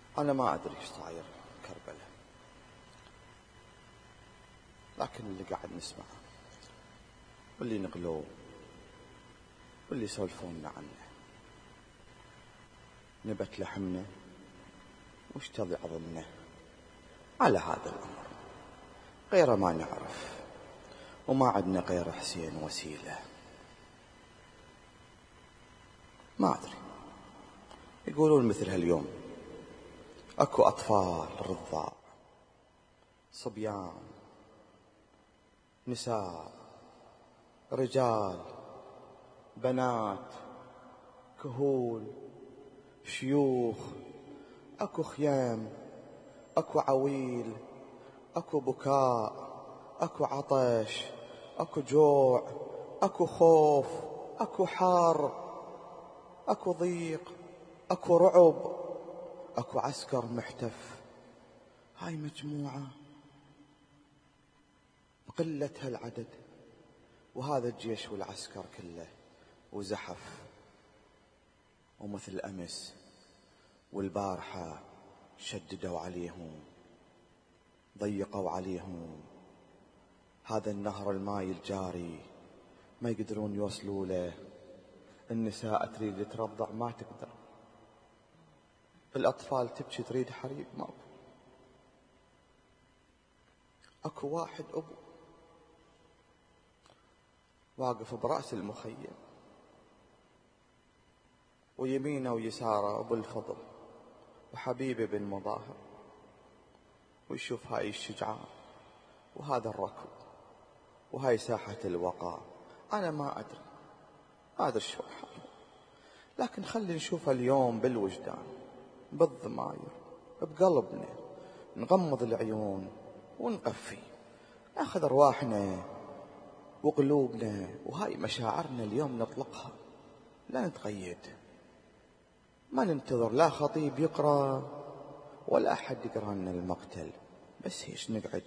أنا ما أدري إيش صاير كربلاء، لكن اللي قاعد نسمعه واللي نقلوه واللي يسولفوننا عنه نبت لحمنا واشتضي عظمنا على هذا الأمر، غيره ما نعرف وما عندنا غير حسين وسيلة. ما أدري، يقولون مثل هاليوم أكو أطفال رضاع، صبيان، نساء، رجال، بنات، كهول، شيوخ، أكو خيام، أكو عويل، أكو بكاء، أكو عطش، أكو جوع، أكو خوف، أكو حار، أكو ضيق، أكو رعب، أكو عسكر محتف. هاي مجموعة قلة هالعدد، وهذا الجيش والعسكر كله وزحف. ومثل أمس والبارحة شددوا عليهم، ضيقوا عليهم. هذا النهر الماء الجاري ما يقدرون يوصلوا له. النساء تريد ترضع ما تقدر، الأطفال تبكي تريد حريب ما أبو. أكو واحد أبو واقف برأس المخيم، ويمينه ويساره أبو الفضل وحبيبه بن مظاهر، ويشوف هاي الشجعان وهذا الركض وهاي ساحة الوقاء. أنا ما أدري شو حاله، لكن خلي نشوف اليوم بالوجدان، بالضماير، بقلبنا، نغمض العيون ونقفي، ناخذ أرواحنا وقلوبنا وهاي مشاعرنا اليوم نطلقها، لا نتقيد، ما ننتظر لا خطيب يقرأ ولا أحد يقرأ لنا المقتل، بس هيش نقعد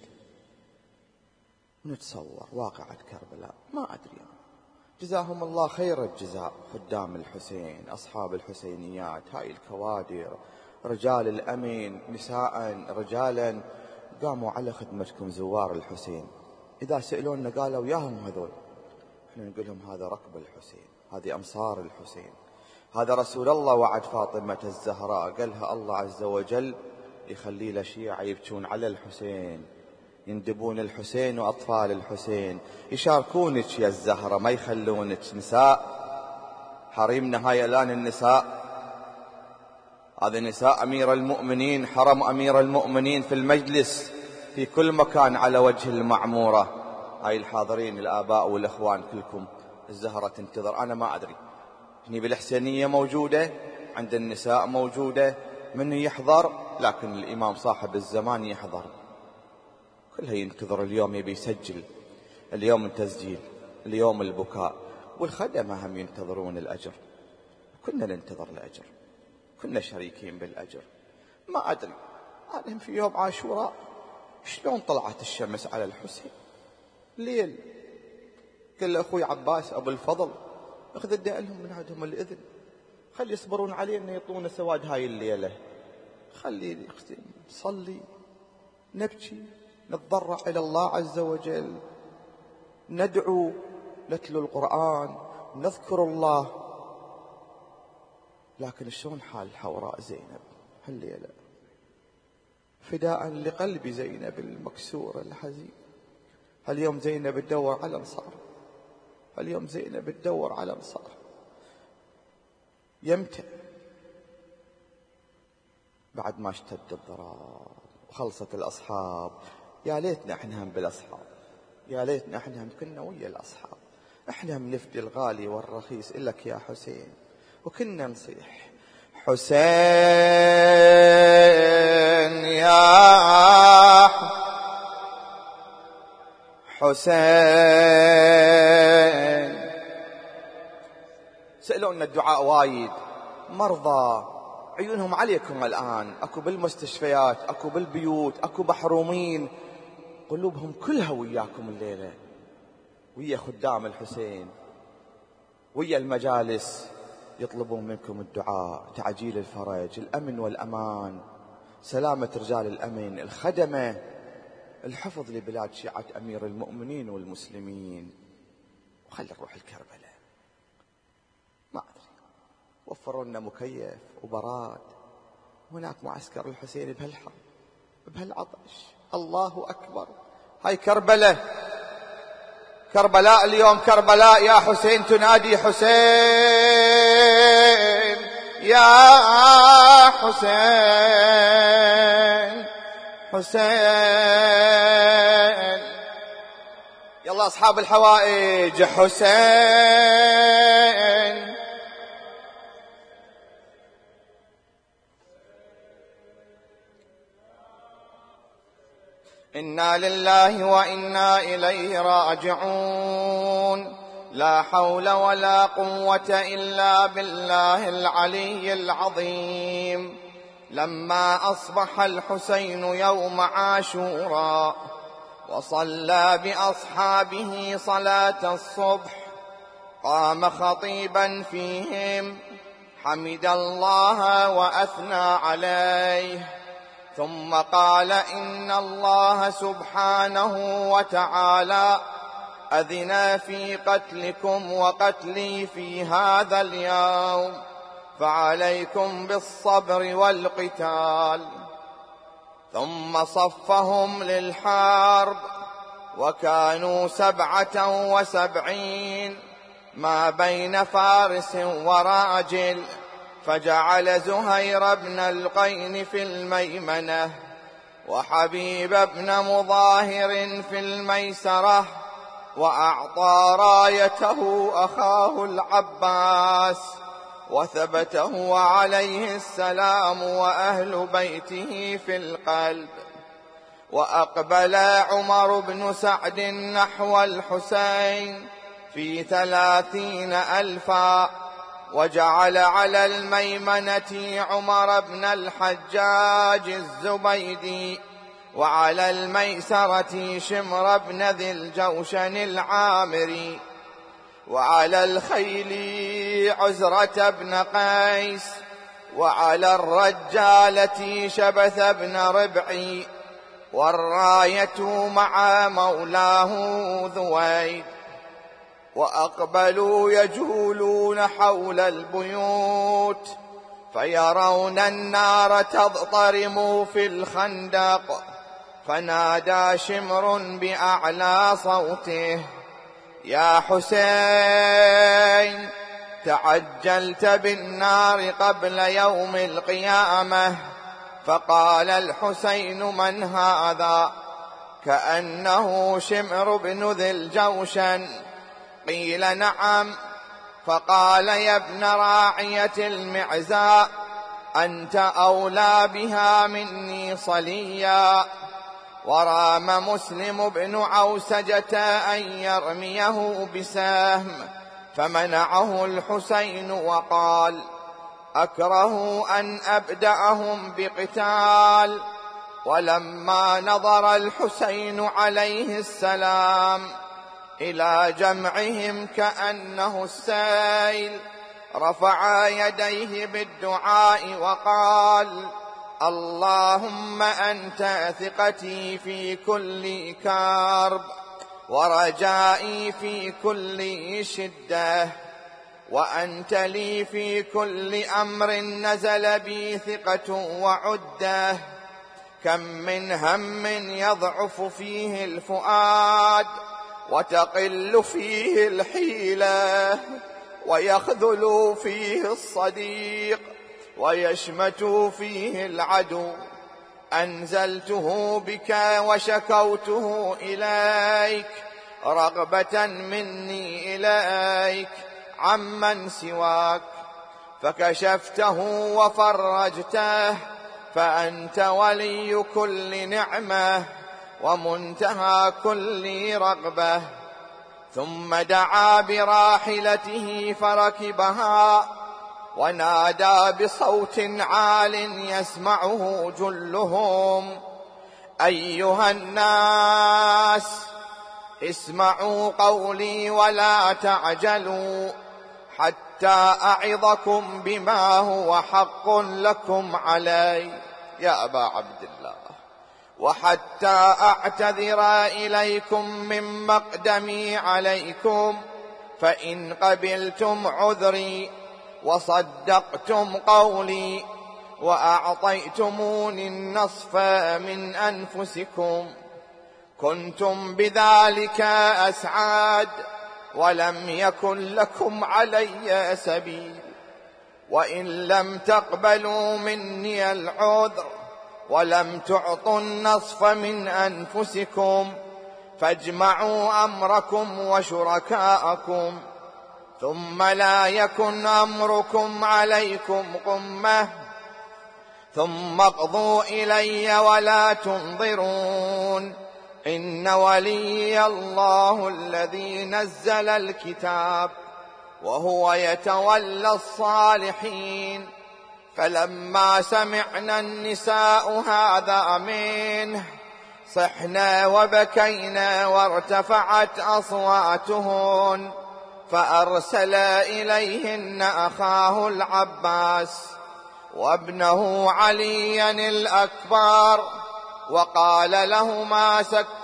ونتصور واقعة كربلاء. ما أدري أنا. جزاهم الله خير الجزاء خدام الحسين، أصحاب الحسينيات، هاي الكوادر، رجال الأمن، نساء رجالا قاموا على خدمتكم زوار الحسين. إذا سألونا قالوا ياهم هذول، احنا نقول لهم هذا ركب الحسين، هذه أمصار الحسين، هذا رسول الله وعد فاطمة الزهراء قالها الله عز وجل يخلي له شيعة يبكون على الحسين، يندبون الحسين وأطفال الحسين، يشاركونك يا الزهرة، ما يخلونك. نساء حريمنا هاي الآن النساء، هذا نساء أمير المؤمنين، حرم أمير المؤمنين في المجلس في كل مكان على وجه المعمورة. هاي الحاضرين الآباء والإخوان كلكم، الزهرة تنتظر. أنا ما أدري، هني بالحسينية موجودة، عند النساء موجودة، من يحضر، لكن الإمام صاحب الزمان يحضر، كلها ينتظر. اليوم يبي يسجل، اليوم التسجيل، اليوم البكاء، والخدمة هم ينتظرون الأجر، كنا ننتظر الأجر، كنا شريكين بالأجر. ما أدري أنا في يوم عاشوراء شلون طلعت الشمس على الحسين ليل، قال أخوي عباس أبو الفضل أخذ الدائلهم من عندهم الإذن، خلي يصبرون علينا يطون سواد هاي الليلة، خلي نصلي، نبكي، نتضرع إلى الله عز وجل، ندعو، نتلو القرآن، نذكر الله. لكن شلون حال الحوراء زينب هالليلة؟ فداء لقلب زينب المكسور الحزين. هاليوم زينب تدور على انصار، هاليوم زينب تدور على انصار. يمتى بعد ما اشتد الضرار وخلصت الأصحاب؟ يا ليتنا احنا هم بالأصحاب، يا ليتنا احنا هم كنا ويا الأصحاب، احنا هم نفدي الغالي والرخيص إلك يا حسين، وكنا نصيح حسين يا حسين. سألونا الدعاء وايد، مرضى عيونهم عليكم الآن، أكو بالمستشفيات، أكو بالبيوت، أكو محرومين، قلوبهم كلها وياكم الليلة، ويا خدام الحسين، ويا المجالس، يطلبون منكم الدعاء، تعجيل الفرج، الأمن والأمان. سلامة رجال الأمن، الخدمة، الحفظ لبلاد شيعة أمير المؤمنين والمسلمين. وخلي نروح الكربلاء، ما أدري، وفروا لنا مكيف وبراد، هناك معسكر الحسين بهالحر بهالعطش. الله أكبر. هاي كربلاء، كربلاء اليوم، كربلاء يا حسين تنادي حسين يا حسين حسين. يلا أصحاب الحوائج، حسين. إنا لله وإنا إليه راجعون. لا حول ولا قوة إلا بالله العلي العظيم. لما أصبح الحسين يوم عاشوراء وصلى بأصحابه صلاة الصبح، قام خطيبا فيهم، حمد الله وأثنى عليه، ثم قال: إن الله سبحانه وتعالى أذن في قتلكم وقتلي في هذا اليوم، فعليكم بالصبر والقتال. ثم صفهم للحرب، وكانوا 77 ما بين فارس وراجل، فجعل زهير بن القين في الميمنة، وحبيب بن مظاهر في الميسرة، وأعطى رايته أخاه العباس، وثبته عليه السلام وأهل بيته في القلب. وأقبل عمر بن سعد نحو الحسين في 30,000، وجعل على الميمنة عمر بن الحجاج الزبيدي، وعلى الميسرة شمر بن ذي الجوشن العامري، وعلى الخيل عزرة بن قيس، وعلى الرجالة شبث بن ربعي، والراية مع مولاه ذويد. وأقبلوا يجولون حول البيوت، فيرون النار تضطرم في الخندق، فنادى شمر بأعلى صوته: يا حسين، تعجلت بالنار قبل يوم القيامة. فقال الحسين: من هذا؟ كأنه شمر بن ذي الجوشن. قيل: نعم. فقال: يا ابن راعية المعزاء، أنت أولى بها مني صليا. ورام مسلم بن عوسجة أن يرميه بسهم، فمنعه الحسين وقال: أكره أن أبدأهم بقتال. ولما نظر الحسين عليه السلام إلى جمعهم كأنه السيل، رفع يديه بالدعاء وقال: اللهم أنت ثقتي في كل كرب، ورجائي في كل شدة، وأنت لي في كل أمر نزل بي ثقة وعدة. كم من هم يضعف فيه الفؤاد، وتقل فيه الحيلة، ويخذل فيه الصديق، ويشمت فيه العدو. أنزلته بك وشكوته إليك، رغبة مني إليك عمن سواك، فكشفته وفرجته، فأنت ولي كل نعمة ومنتهى كل رغبة. ثم دعا براحلته فركبها، ونادى بصوت عال يسمعه جلهم: أيها الناس، اسمعوا قولي ولا تعجلوا، حتى أعظكم بما هو حق لكم علي. يا أبا عبد الله، وحتى أعتذر إليكم من مقدمي عليكم، فإن قبلتم عذري وصدقتم قولي وأعطيتموني النصف من أنفسكم كنتم بذلك أسعاد، ولم يكن لكم علي سبيل. وإن لم تقبلوا مني العذر ولم تعطوا النصف من أنفسكم فاجمعوا أمركم وشركاءكم، ثم لا يكن أمركم عليكم غمة، ثم اقضوا إلي ولا تنظرون. إن ولي الله الذي نزل الكتاب وهو يتولى الصالحين. فلما سمعنا النساء هذا منه صحنا وبكينا وارتفعت أصواتهن، فأرسل إليهن أخاه العباس وابنه عليا الأكبر، وقال لهما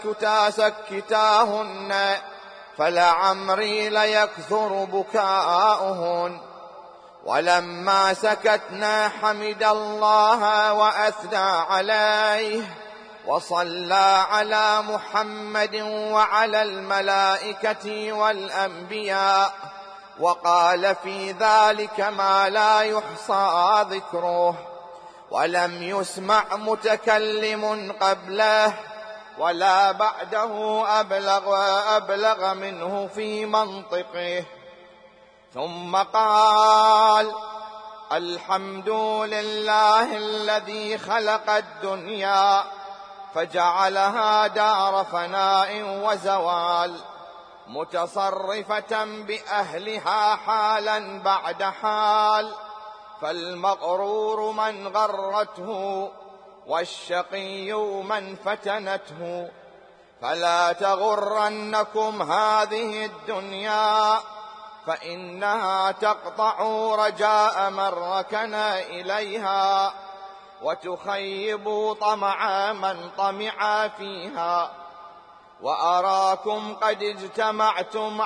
سكتاهن فلعمري ليكثر بكاؤهن. ولما سكتنا حمد الله وأثنى عليه وصلى على محمد وعلى الملائكة والأنبياء، وقال في ذلك ما لا يحصى ذكره، ولم يسمع متكلم قبله ولا بعده أبلغ منه في منطقه. ثم قال: الحمد لله الذي خلق الدنيا فجعلها دار فناء وزوال، متصرفة بأهلها حالا بعد حال، فالمغرور من غرته والشقي من فتنته. فلا تغرنكم هذه الدنيا فإنها تقطع رجاء من ركن إليها، وتخيب طمع من طمع فيها. وأراكم قد اجتمعتم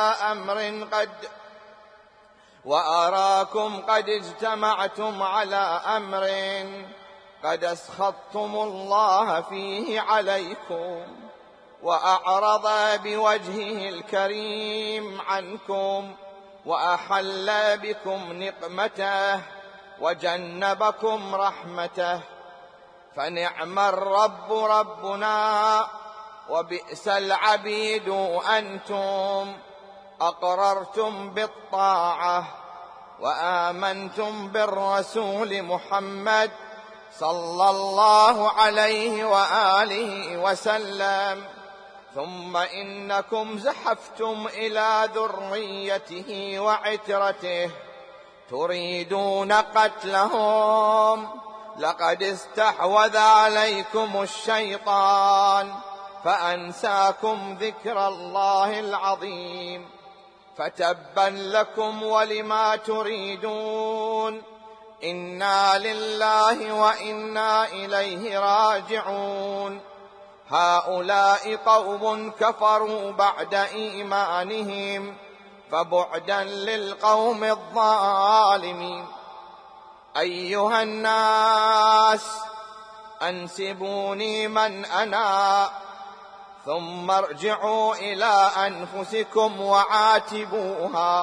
على أمر قد أسخطتم الله فيه عليكم، وأعرض بوجهه الكريم عنكم، وأحل بكم نقمته وجنبكم رحمته. فنعم الرب ربنا وبئس العبيد أنتم، أقررتم بالطاعة وآمنتم بالرسول محمد صلى الله عليه وآله وسلم، ثم إنكم زحفتم إلى ذريته وعترته تريدون قتلهم. لقد استحوذ عليكم الشيطان فأنساكم ذكر الله العظيم، فتبا لكم ولما تريدون. إنا لله وإنا إليه راجعون. هؤلاء قوم كفروا بعد إيمانهم، فبعدا للقوم الظالمين. أيها الناس أنسبوني من أنا، ثم ارجعوا إلى أنفسكم وعاتبوها،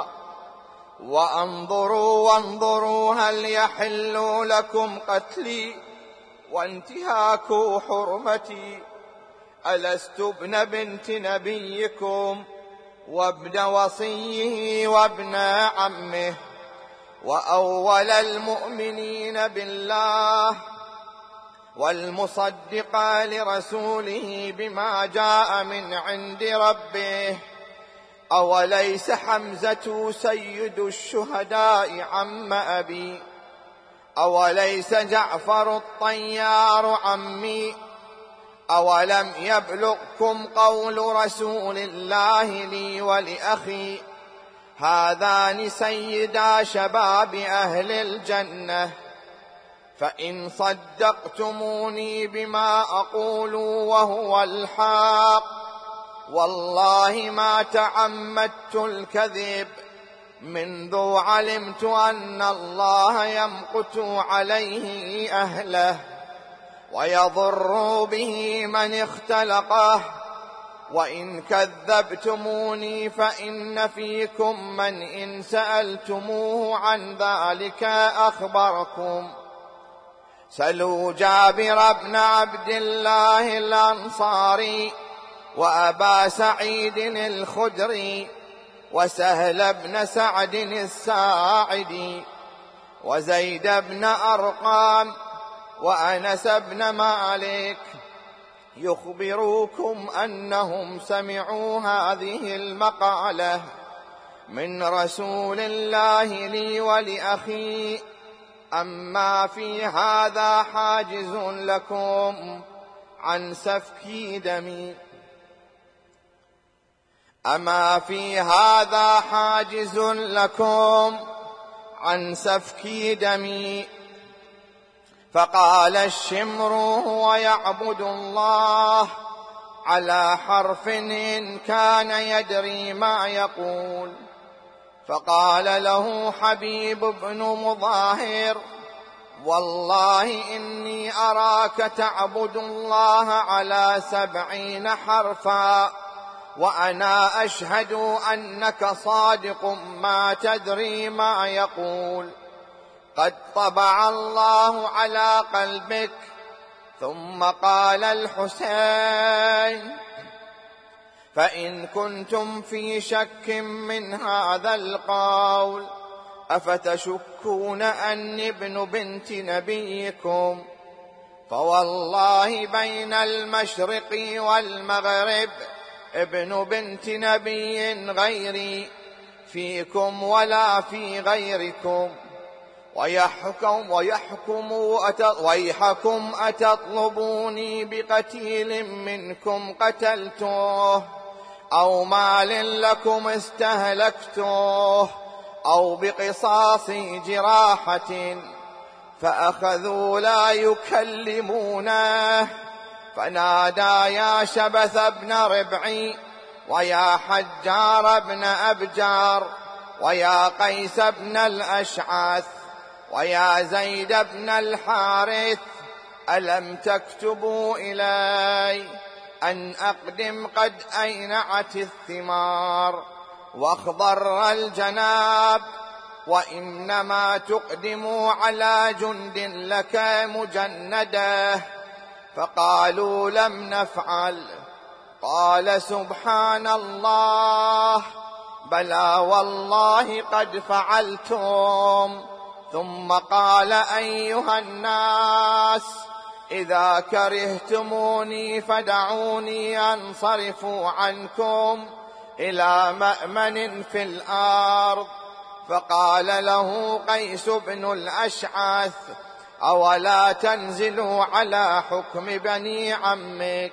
وانظروا هل يحل لكم قتلي وانتهاك حرمتي. ألست ابن بنت نبيكم وابن وصيه وابن عمه، وأول المؤمنين بالله والمصدق لرسوله بما جاء من عند ربه؟ أوليس حمزة سيد الشهداء عم أبي؟ أوليس جعفر الطيار عمي؟ أولم يبلغكم قول رسول الله لي ولأخي هذان سيدا شباب أهل الجنة؟ فإن صدقتموني بما أقول وهو الحق والله ما تعمدت الكذب منذ علمت أن الله يمقت عليه أهله ويضر به من اختلقه. وإن كذبتموني فإن فيكم من إن سألتموه عن ذلك أخبركم. سلوا جابر بن عبد الله الأنصاري وأبا سعيد الخدري وسهل بن سعد الساعدي وزيد بن أرقام وأنس بن مالك يخبروكم أنهم سمعوا هذه المقالة من رسول الله لي ولأخي. أما في هذا حاجز لكم عن سفك دمي أما في هذا حاجز لكم عن سفك دمي. فقال الشمر هو يعبد الله على حرف إن كان يدري ما يقول. فقال له حبيب بن مظاهر والله إني أراك تعبد الله على 70 حرفا وأنا أشهد أنك صادق ما تدري ما يقول. قد طبع الله على قلبك. ثم قال الحسين فإن كنتم في شك من هذا القول أفتشكون أني ابن بنت نبيكم فوالله بين المشرق والمغرب ابن بنت نبي غيري فيكم ولا في غيركم. ويحكم أتطلبوني بقتيل منكم قتلته أو مال لكم استهلكته أو بقصاص جراحة. فأخذوا لا يكلمونه. فنادى يا شبث بن ربعي ويا حجار بن أبجار ويا قيس بن الأشعث ويا زيد بن الحارث ألم تكتبوا إلي أن أقدم قد أينعت الثمار واخضر الجناب وإنما تقدموا على جند لك مجندة. فقالوا لم نفعل. قال سبحان الله بلى والله قد فعلتم. ثم قال أيها الناس إذا كرهتموني فدعوني أنصرف عنكم إلى مأمن في الأرض. فقال له قيس بن الأشعث أولا تنزلوا على حكم بني عمك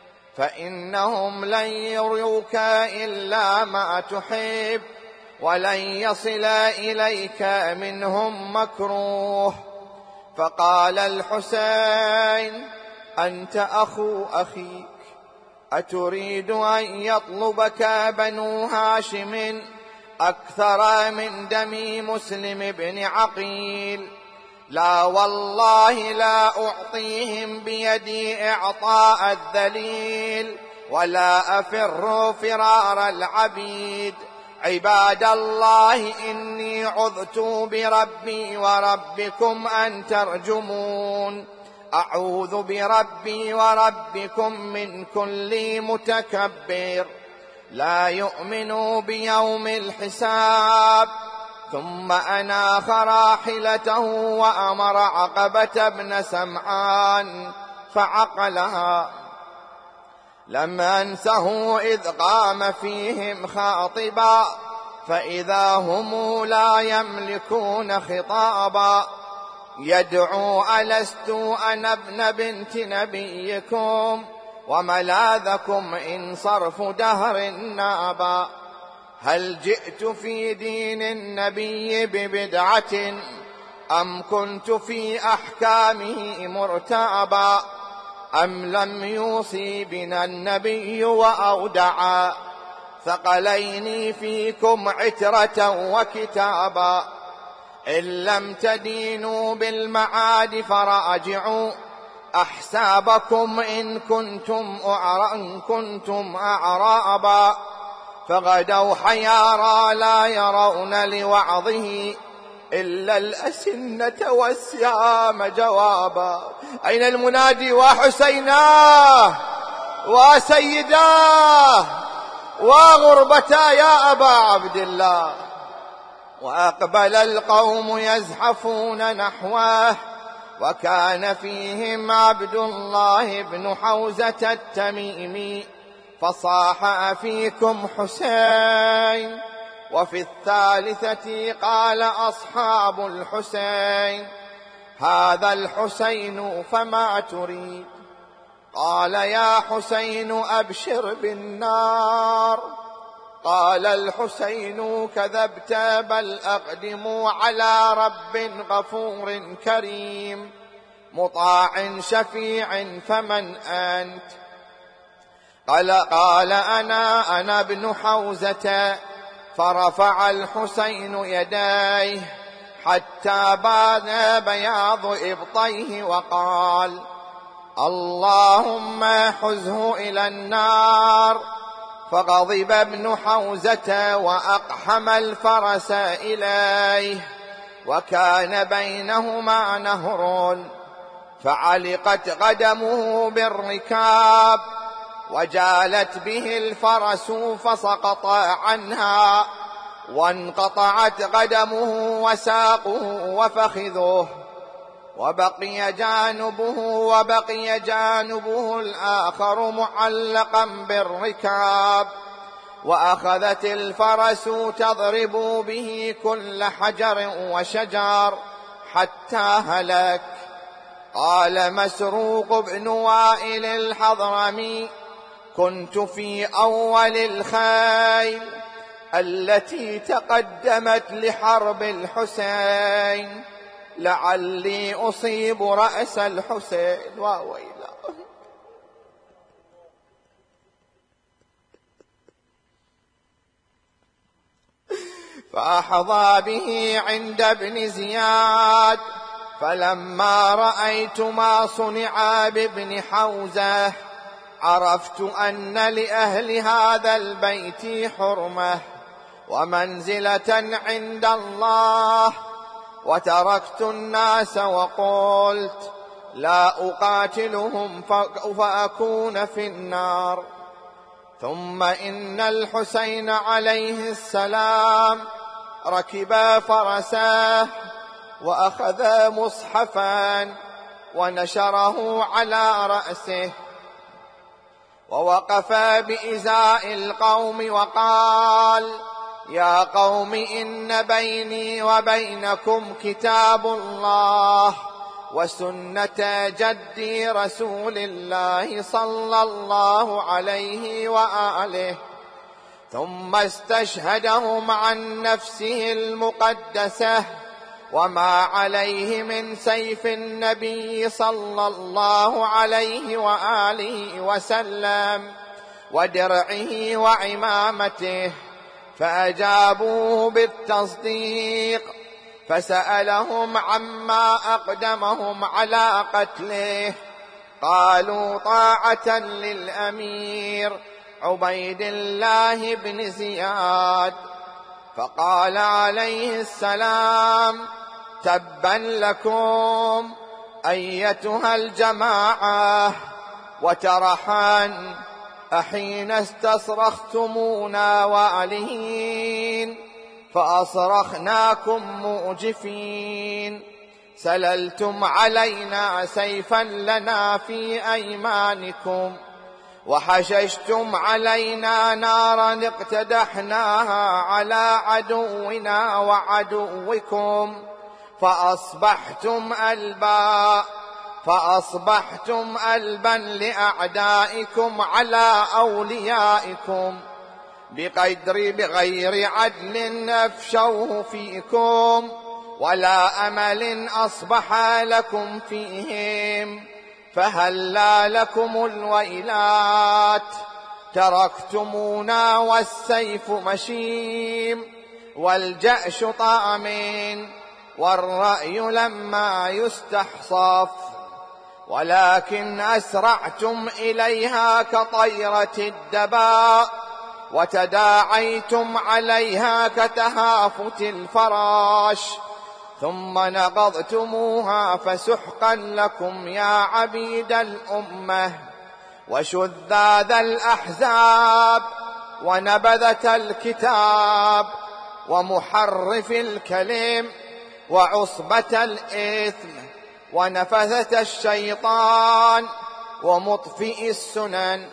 فإنهم لن يروك إلا ما تحب ولن يصل إليك منهم مكروه. فقال الحسين أنت أخو أخيك أتريد أن يطلبك بنو هاشم أكثر من دم مسلم بن عقيل؟ لا والله لا أعطيهم بيدي إعطاء الذليل ولا أفر فرار العبيد. عباد الله إني عذت بربي وربكم أن ترجمون. أعوذ بربي وربكم من كل متكبر لا يؤمن بيوم الحساب. ثم أناخ راحلته وأمر عقبة بن سمعان فعقلها. لم أنسه إذ قام فيهم خاطبا فإذا هم لا يملكون خطابا يدعو ألست أنا ابن بنت نبيكم وملاذكم إن صرف دهر نابا. هل جئت في دين النبي ببدعة أم كنت في أحكامه مرتابا أم لم يوصي بنا النبي وأودعا ثقلين فيكم عترة وكتابا إن لم تدينوا بالمعاد فراجعوا أحسابكم إن كنتم أعرابا فغدوا حيارى لا يرون لوعظه إلا الأسنة والسهام جوابا. أين المنادي وحسيناه وسيداه وغربتا يا أبا عبد الله؟ وأقبل القوم يزحفون نحوه وكان فيهم عبد الله بن حوزة التميمي فصاح أفيكم حسين. وفي الثالثة قال أصحاب الحسين هذا الحسين فما تريد؟ قال يا حسين أبشر بالنار. قال الحسين كذبت بل أقدم على رب غفور كريم مطاع شفيع فمن أنت؟ قال أنا ابن حوزة. فرفع الحسين يديه حتى بان بياض إبطيه وقال اللهم حزه إلى النار. فغضب ابن حوزة وأقحم الفرس إليه وكان بينهما نهر فعلقت قدمه بالركاب وجالت به الفرس فسقط عنها وانقطعت قدمه وساقه وفخذه وبقي جانبه الآخر معلقا بالركاب. وأخذت الفرس تضرب به كل حجر وشجر حتى هلك. قال مسروق بن وائل الحضرمي كنت في أول الخيل التي تقدمت لحرب الحسين لعلي أصيب رأس الحسين وويلا. فأحظى به عند ابن زياد فلما رأيت ما صنع بابن حوزة عرفت أن لأهل هذا البيت حرمة ومنزلة عند الله وتركت الناس وقلت لا أقاتلهم فأكون في النار. ثم إن الحسين عليه السلام ركب فرسه وأخذ مصحفا ونشره على رأسه ووقف بإزاء القوم وقال يا قوم إن بيني وبينكم كتاب الله وسنة جدي رسول الله صلى الله عليه وآله. ثم استشهدهم عن نفسه المقدسة وما عليه من سيف النبي صلى الله عليه وآله وسلم ودرعه وعمامته فأجابوه بالتصديق. فسألهم عما أقدمهم على قتله قالوا طاعة للأمير عبيد الله بن زياد. فقال عليه السلام تبا لكم أيتها الجماعة وترحا أحين استصرختمونا والهين فأصرخناكم موجفين سللتم علينا سيفا لنا في أيمانكم وحششتم علينا نارا اقتدحناها على عدونا وعدوكم فأصبحتم ألبا لأعدائكم على أوليائكم بغير عدل أفشوه فيكم ولا أمل أصبح لكم فيهم، فهلا لكم الويلات. تركتمونا والسيف مشيم، والجأش طامن، والرأي لما يستحصف، ولكن أسرعتم إليها كطيرة الدباء، وتداعيتم عليها كتهافت الفراش، ثم نقضتموها فسحقا لكم يا عبيد الأمة، وشذاذ الأحزاب، ونبذة الكتاب، ومحرف الكلم، وعصبة الإثم، ونفثة الشيطان، ومطفئ السنن.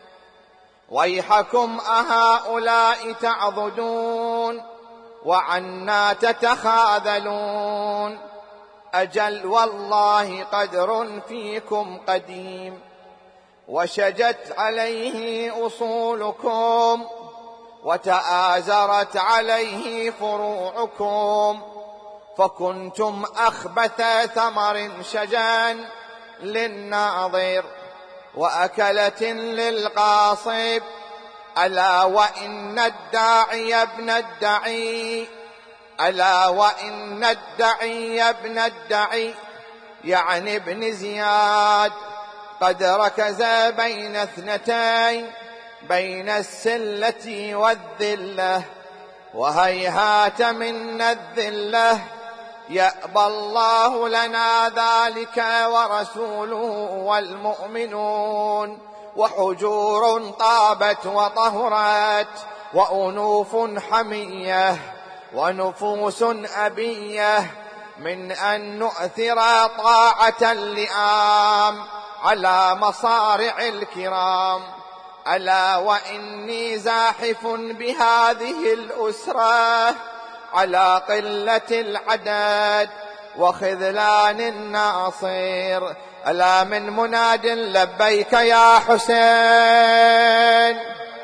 ويحكم أهؤلاء تعضدون وعنا تتخاذلون؟ أجل والله قدر فيكم قديم، وشجت عليه أصولكم، وتآزرت عليه فروعكم، فكنتم أخبث ثمر شجا للناظر، وأكلة للقاصب. ألا وإن الداعي ابن الدعي، ألا وإن الدعي ابن الدعي، يعني ابن زياد، قد ركز بين اثنتين، بين السلة والذلة، وهيهات من الذلة، يأبى الله لنا ذلك ورسوله والمؤمنون، وحجور طابت وطهرت، وأنوف حمية، ونفوس أبية، من أن نؤثر طاعة اللئام على مصارع الكرام. ألا وإني زاحف بهذه الأسرة على قلة العدد وخذلان الناصر. ألا من مناد لبيك يا حسين،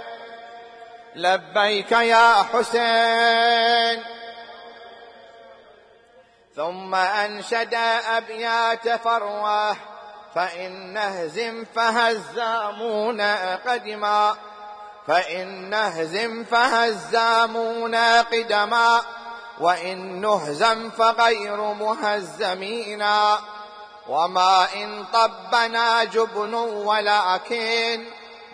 لبيك يا حسين. ثم أنشد أبيات فروة، فإن نهزم فهزامون قدما، فإن نهزم فهزامون قدما، وإن نهزم فغير مهزمين. وما إن طبنا جبن ولكن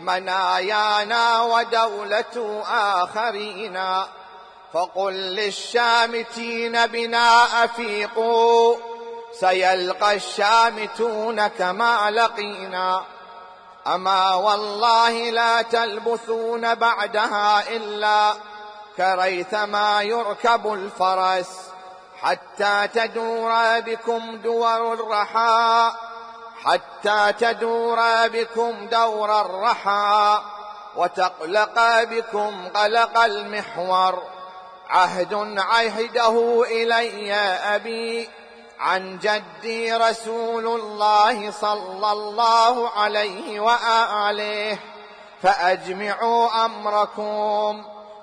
منايانا ودولة آخرين. فقل للشامتين بنا أفيقوا، سيلقى الشامتون كما لقينا. أما والله لا تلبثون بعدها إلا كريثما يركب الفرس، حتى تدور بكم دور الرحى، حتى تدور بكم دور الرحى، وتقلق بكم قلق المحور. عهد عهده إلي أبي عن جدي رسول الله صلى الله عليه وآله، فأجمعوا أمركم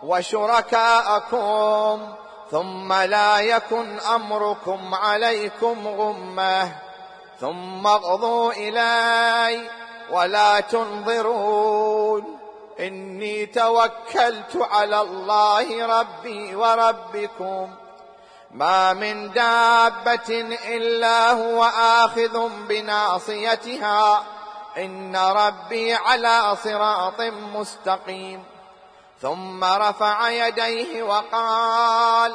وشركاءكم، ثم لا يكن أمركم عليكم غمة، ثم اقضوا إلي ولا تنظرون. إني توكلت على الله ربي وربكم، ما من دابة إلا هو آخذ بناصيتها، إن ربي على صراط مستقيم. ثم رفع يديه وقال: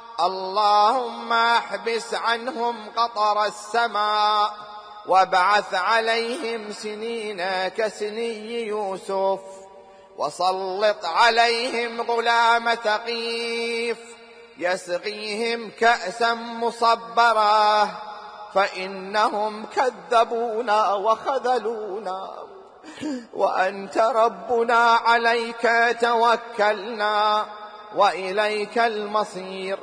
اللهم احبس عنهم قطر السماء، وابعث عليهم سنين كسني يوسف، وسلط عليهم غلام ثقيف يسقيهم كأسا مصبرة، فإنهم كذبونا وخذلونا، وأنت ربنا عليك توكلنا وإليك المصير.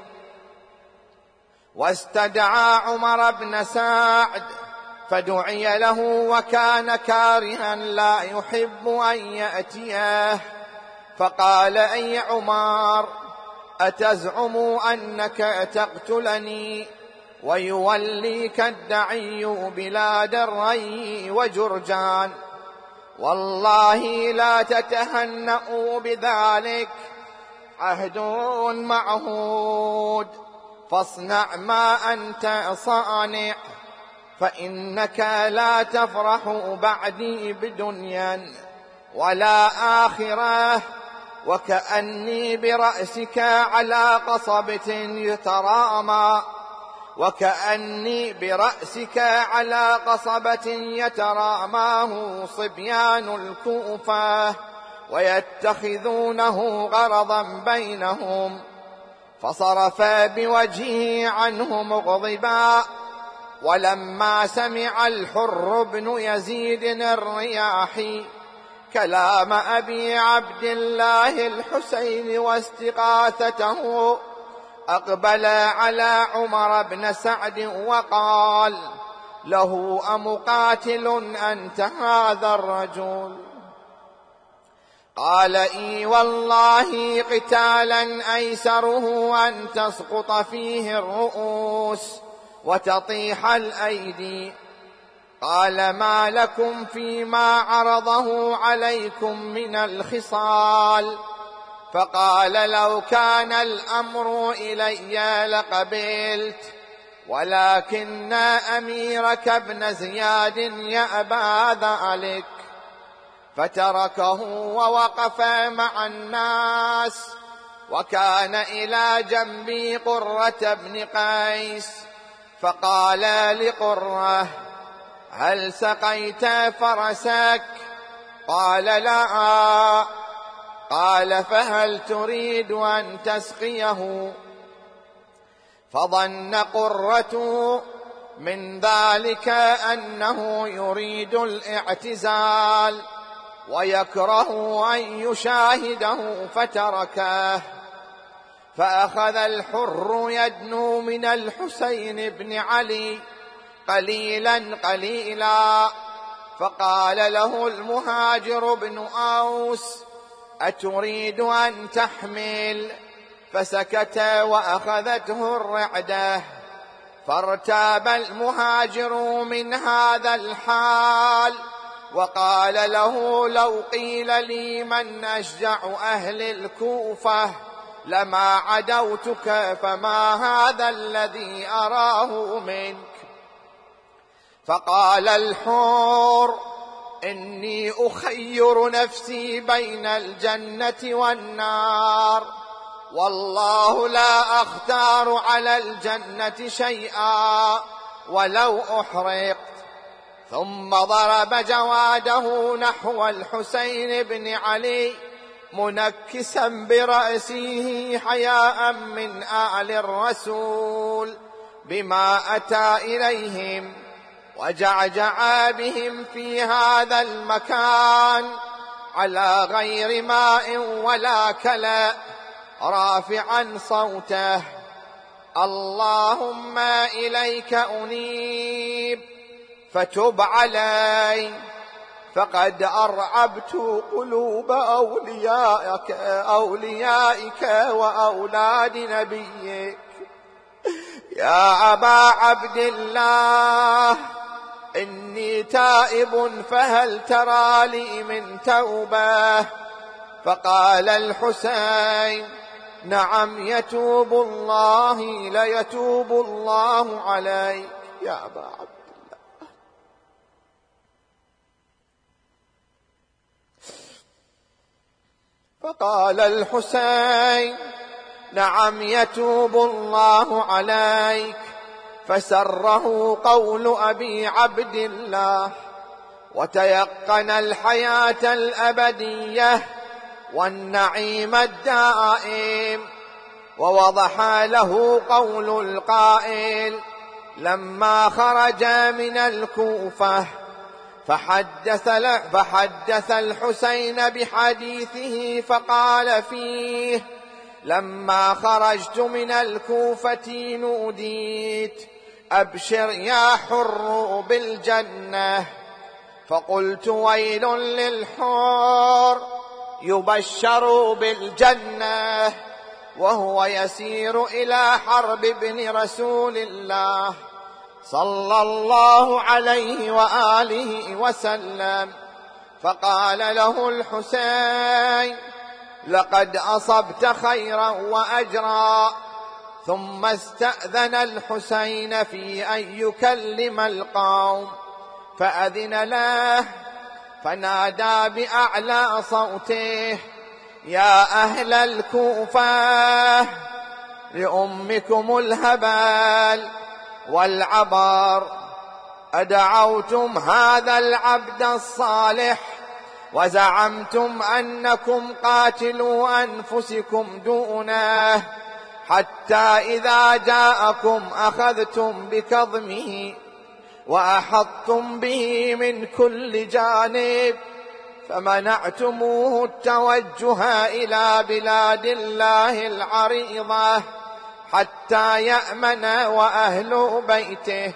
واستدعى عمر بن سعد فدعي له، وكان كارها لا يحب أن يأتيه، فقال: أي عمر، أتزعم أنك تقتلني ويوليك الدعي بلاد الري وجرجان؟ والله لا تتهنأوا بذلك، عهد معهود، فاصنع ما أنت صانع، فإنك لا تفرح بعدي بدنيا ولا آخرة، وكأني برأسك على قصبة يترامى، وكأني برأسك على قصبة يتراماه صبيان الكوفة ويتخذونه غرضا بينهم. فصرف بوجهه عنه مغضبا. ولما سمع الحر بن يزيد الرياحي كلام أبي عبد الله الحسين واستغاثته أقبل على عمر بن سعد وقال له: أمقاتل أنت هذا الرجل؟ قال: إي والله قتالا أيسره أن تسقط فيه الرؤوس وتطيح الأيدي. قال: ما لكم فيما عرضه عليكم من الخصال؟ فقال: لو كان الأمر إلي لقبلت، ولكن أميرك ابن زياد يأبى ذلك. فتركه ووقف مع الناس، وكان إلى جنبي قرة بن قيس، فقال لقرة: هل سقيت فرسك؟ قال: لا. قال: فهل تريد أن تسقيه؟ فظن قرة من ذلك أنه يريد الاعتزال ويكره أن يشاهده، فتركه. فأخذ الحر يدنو من الحسين بن علي قليلا قليلا، فقال له المهاجر بن أوس: أتريد أن تحمل؟ فسكت وأخذته الرعدة. فارتاب المهاجر من هذا الحال، وقال له: لو قيل لي من أشجع أهل الكوفة لما عدوتك، فما هذا الذي أراه منك؟ فقال الحر: إني أخير نفسي بين الجنة والنار، والله لا أختار على الجنة شيئا ولو أحرقت. ثم ضرب جواده نحو الحسين بن علي منكسا برأسه حياء من آل الرسول بما أتى إليهم، وجعجع بهم في هذا المكان على غير ماء ولا كلأ، رافعا صوته: اللهم إليك أنيب فتب علي، فقد أرعبت قلوب أوليائك وأولاد نبيك. يا أبا عبد الله، إني تائب، فهل ترى لي من توبة؟ فقال الحسين: نعم يتوب الله، ليتوب الله عليك يا أبا عبد الله. فقال الحسين: نعم يتوب الله عليك. فسره قول أبي عبد الله، وتيقن الحياة الأبدية والنعيم الدائم. ووضح له قول القائل لما خرج من الكوفة، فحدث الحسين بحديثه فقال فيه: لما خرجت من الكوفة نوديت: أبشر يا حر بالجنة. فقلت: ويل للحر يبشر بالجنة. وهو يسير إلى حرب ابن رسول الله صلى الله عليه وآله وسلم، فقال له الحسين: لقد أصبت خيرا وأجرا. ثم استأذن الحسين في أن يكلم القوم، فأذن له، فنادى بأعلى صوته: يا أهل الكوفة، لأمكم الهبال والعبر، أدعوتم هذا العبد الصالح وزعمتم أنكم قاتلوا أنفسكم دونه، حتى إذا جاءكم أخذتم بكظمه وأحطتم به من كل جانب، فمنعتموه التوجه إلى بلاد الله العريضة حتى يأمن وأهل بيته.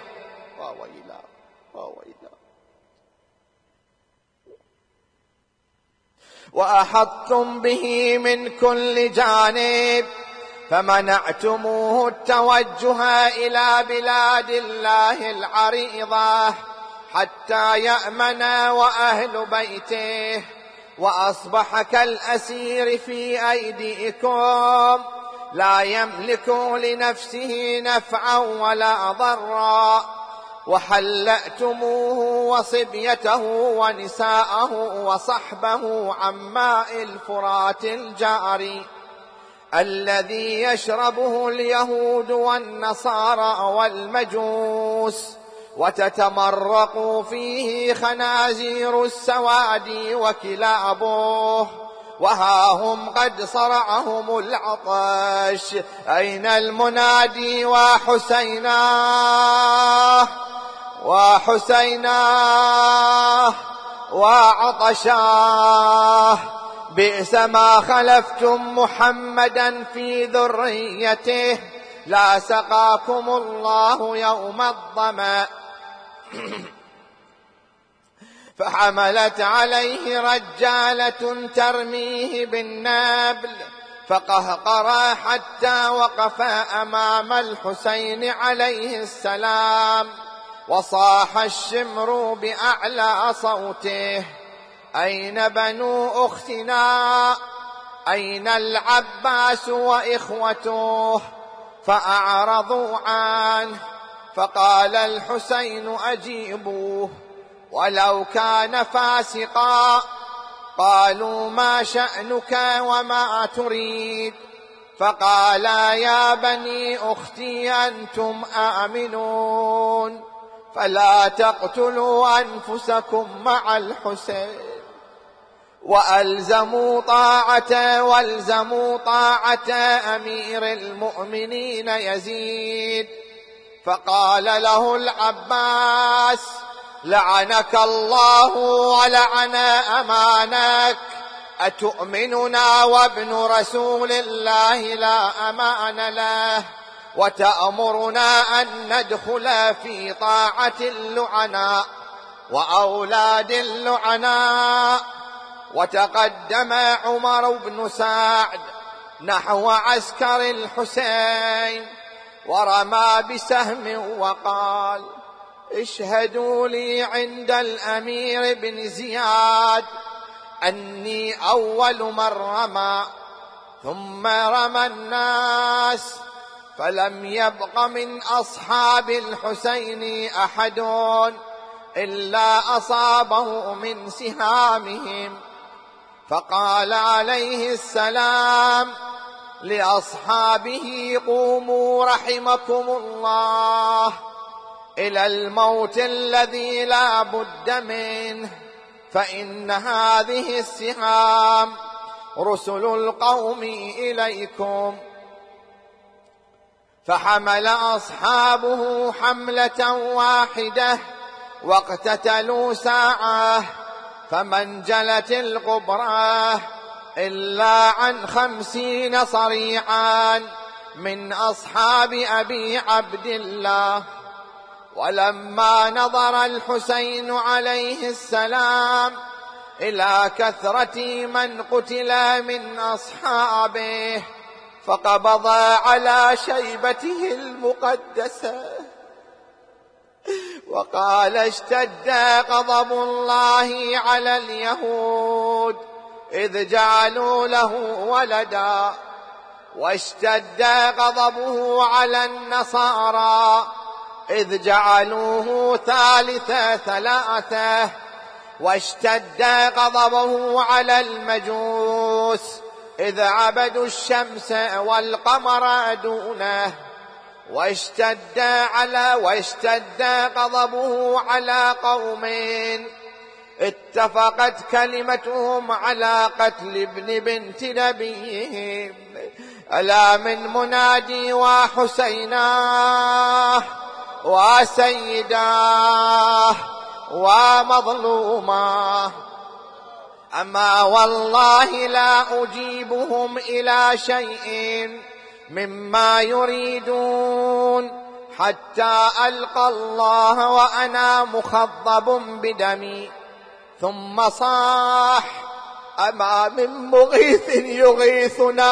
وأحطتم به من كل جانب، فمنعتموه التوجه إلى بلاد الله العريضة حتى يأمن وأهل بيته، وأصبح كالأسير في أيديكم، لا يملك لنفسه نفعا ولا ضرا، وحلأتموه وصبيته ونساءه وصحبه عن ماء الفرات الجاري الذي يشربه اليهود والنصارى والمجوس، وتتمرق فيه خنازير السواد وكلابه، وها هم قد صرعهم العطش. أين المنادي وحسيناه وحسيناه وعطشاه؟ بئس ما خلفتم محمدا في ذريته، لا سقاكم الله يوم الظمأ. فحملت عليه رجالة ترميه بالنبل، فقهقرا حتى وقف أمام الحسين عليه السلام، وصاح الشمر بأعلى صوته: أين بنو أختنا؟ أين العباس وإخوته؟ فأعرضوا عنه، فقال الحسين: أجيبوه، ولو كان فاسقا. قالوا: ما شأنك وما تريد؟ فقال: يا بني أختي، أنتم آمنون، فلا تقتلوا أنفسكم مع الحسين، والزموا طاعة أمير المؤمنين يزيد. فقال له العباس: لعنك الله ولعن أمانك، أتؤمننا وابن رسول الله لا أمان له، وتأمرنا أن ندخل في طاعة اللعناء وأولاد اللعناء؟ وتقدم عمر بن سعد نحو عسكر الحسين، ورمى بسهم وقال: اشهدوا لي عند الأمير بن زياد أني أول من رمى. ثم رمى الناس، فلم يبق من أصحاب الحسين أحد إلا أصابه من سهامهم. فقال عليه السلام لأصحابه: قوموا رحمكم الله إلى الموت الذي لا بد منه، فإن هذه السهام رسل القوم إليكم. فحمل أصحابه حملة واحدة واقتتلوا ساعة، فما انجلت الغبرة إلا عن 50 صريعا من أصحاب أبي عبد الله. ولما نظر الحسين عليه السلام إلى كثرة من قتل من أصحابه، فقبض على شيبته المقدسة وقال: اشتد غضب الله على اليهود إذ جعلوا له ولدا، واشتد غضبه على النصارى إذ جعلوه ثالث ثلاثة، واشتد غضبه على المجوس إذ عبدوا الشمس والقمر دونه، واشتد غضبه على قوم اتفقت كلمتهم على قتل ابن بنت نبيهم. ألا من منادي وحسيناه وسيداه ومظلوماه، أما والله لا أجيبهم إلى شيء مما يريدون حتى ألقى الله وأنا مخضب بدمي. ثم صاح: أما من مغيث يغيثنا،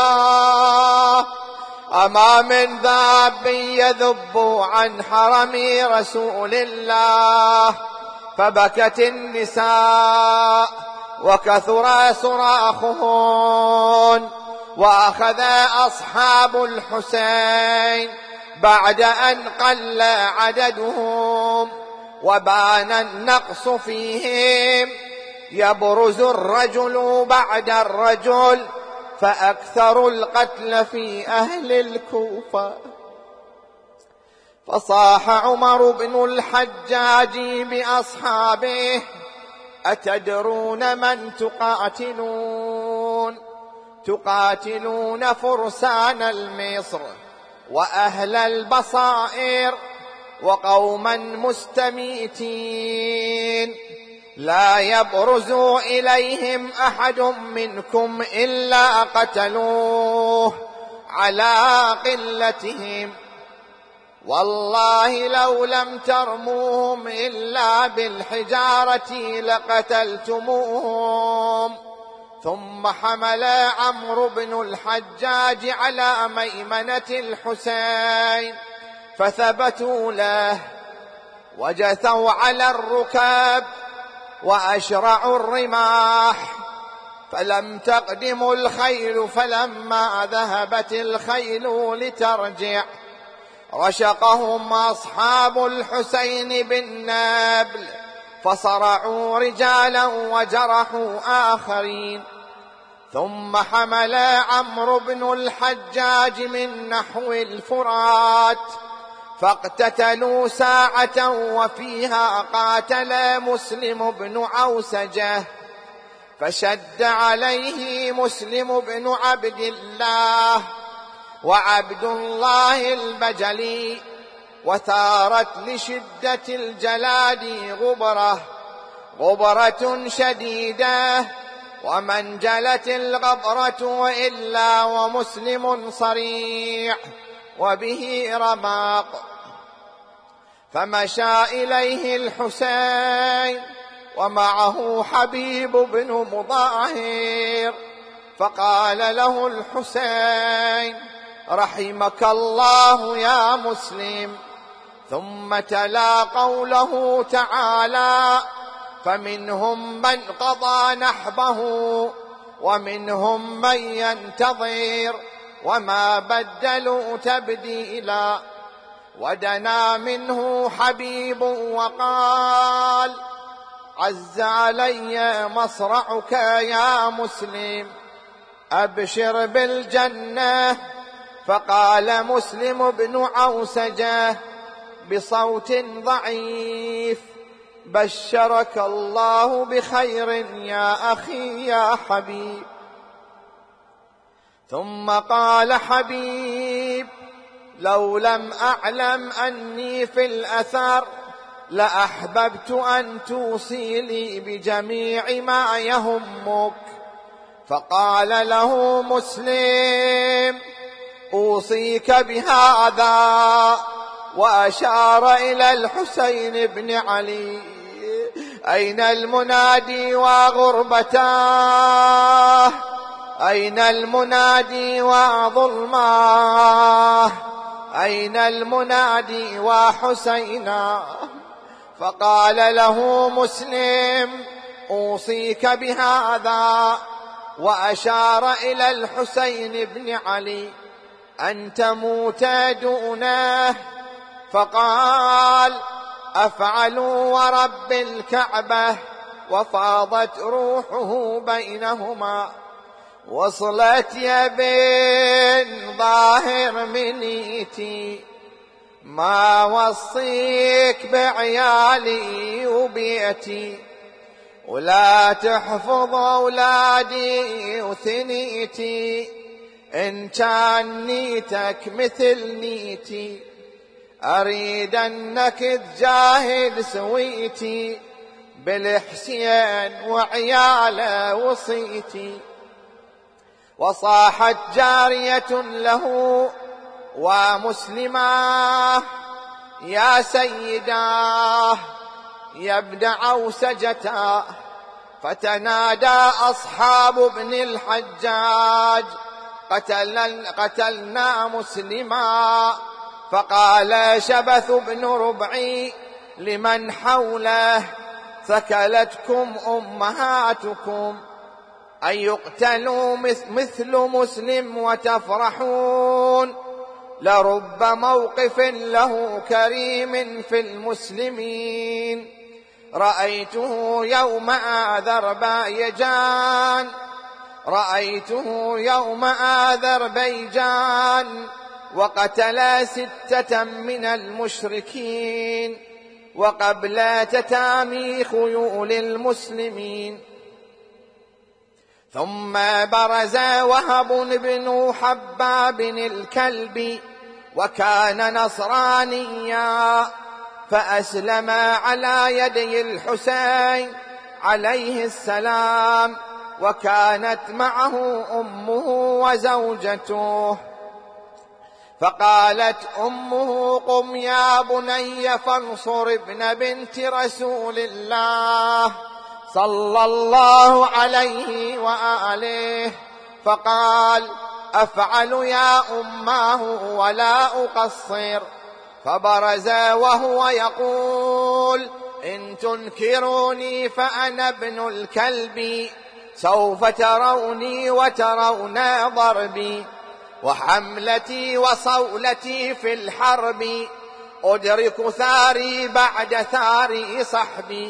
أما من ذاب يذب عن حرم رسول الله. فبكت النساء وكثر صراخهن، وأخذ أصحاب الحسين بعد أن قل عددهم وبان النقص فيهم يبرز الرجل بعد الرجل، فأكثر القتل في أهل الكوفة. فصاح عمر بن الحجاج بأصحابه: أتدرون من تقاتلون؟ تقاتلون فرسان المصر وأهل البصائر وقوما مستميتين، لا يبرز إليهم أحد منكم إلا قتلوه على قلتهم، والله لو لم ترموهم إلا بالحجارة لقتلتموهم. ثم حمل عمرو بن الحجاج على ميمنة الحسين فثبتوا له وجثوا على الركاب وأشرعوا الرماح، فلم تقدم الخيل. فلما ذهبت الخيل لترجع رشقهم أصحاب الحسين بالنبل، فصرعوا رجالا وجرحوا آخرين. ثم حمل عمرو بن الحجاج من نحو الفرات فاقتتلوا ساعة، وفيها قاتل مسلم بن عوسجة، فشد عليه مسلم بن عبد الله وعبد الله البجلي، وثارت لشدة الجلاد غبرة شديدة، ومن جلت الغبرة وإلا ومسلم صريع وبه رماق. فمشى إليه الحسين ومعه حبيب بن مظاهر، فقال له الحسين: رحمك الله يا مسلم. ثم تلا قوله تعالى: فمنهم من قضى نحبه ومنهم من ينتظر وما بدلوا تبديلا. ودنا منه حبيب وقال: عز علي مصرعك يا مسلم، أبشر بالجنة. فقال مسلم بن عوسجة بصوت ضعيف: بشرك الله بخير يا أخي يا حبيب. ثم قال حبيب: لو لم أعلم أني في الأثر لأحببت أن توصي لي بجميع ما يهمك. فقال له مسلم: أوصيك بهذا، وأشار إلى الحسين بن علي: أين المنادي وغربتاه؟ أين المنادي وظلماه، أين المنادي وحسينا. فقال له مسلم أوصيك بهذا، وأشار إلى الحسين بن علي أن تموت دونه. فقال أفعل ورب الكعبة، وفاضت روحه بينهما. وصلت يا بن ظاهر منيتي، ما وصيك بعيالي وبيتي، ولا تحفظ أولادي وثنيتي، إن كان نيتك مثل نيتي أريد أنك تجاهد سويتي، بالحسين وعياله وصيتي. وصاحت جارية له ومسلماه يا سيداه يا ابن عوسجتا. فتنادى أصحاب ابن الحجاج قتلنا مسلما. فقال شبث بن ربعي لمن حوله ثكلتكم أمهاتكم أن يقتلوا مثل مسلم وتفرحون، لرب موقف له كريم في المسلمين. رأيته يوم آذربيجان، رأيته يوم آذربيجان، وقتل 6 من المشركين وقبل تتامي خيول المسلمين. ثم برز وهب بن حباب الكلبي، وكان نصرانيا، فأسلم على يدي الحسين عليه السلام، وكانت معه أمه وزوجته. فقالت أمه قم يا بني فانصر ابن بنت رسول الله صلى الله عليه وآله. فقال أفعل يا أماه ولا أقصر. فبرز وهو يقول إن تنكروني فأنا ابن الكلب، سوف تروني وترون ضربي، وحملتي وصولتي في الحرب، أدرك ثاري بعد ثاري صحبي،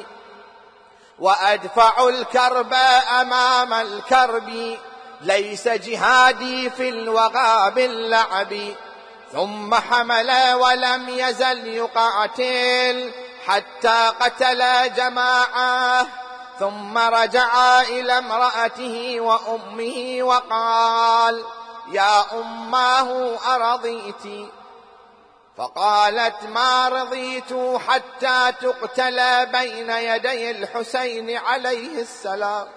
وأدفع الكرب أمام الكرب، ليس جهادي في الوغى باللعب. ثم حمل ولم يزل يقاتل حتى قتل جماعة. ثم رجع إلى امرأته وأمه وقال يا أماه أرضيت؟ فقالت ما رضيت حتى تقتل بين يدي الحسين عليه السلام.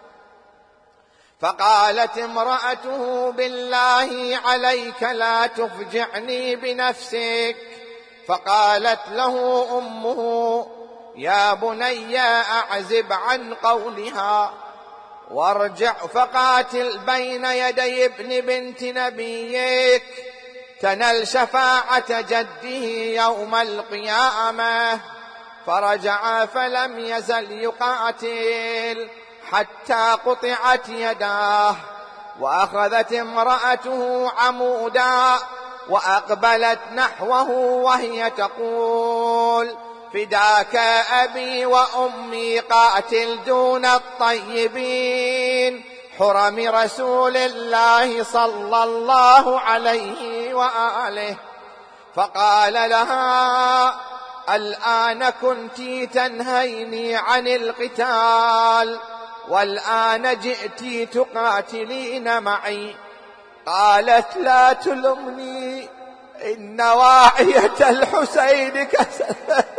فقالت امرأته بالله عليك لا تفجعني بنفسك. فقالت له أمه يا بني أعزب عن قولها وارجع فقاتل بين يدي ابن بنت نبيك، تنل شفاعة جده يوم القيامة. فرجع فلم يزل يقاتل حتى قطعت يداه. وأخذت امرأته عمودا وأقبلت نحوه وهي تقول فداك أبي وأمي قاتل دون الطيبين حرم رسول الله صلى الله عليه وآله. فقال لها الآن كنت تنهيني عن القتال، والآن جئت تقاتلين معي. قالت لا تلمني إن واعية الحسين كسر.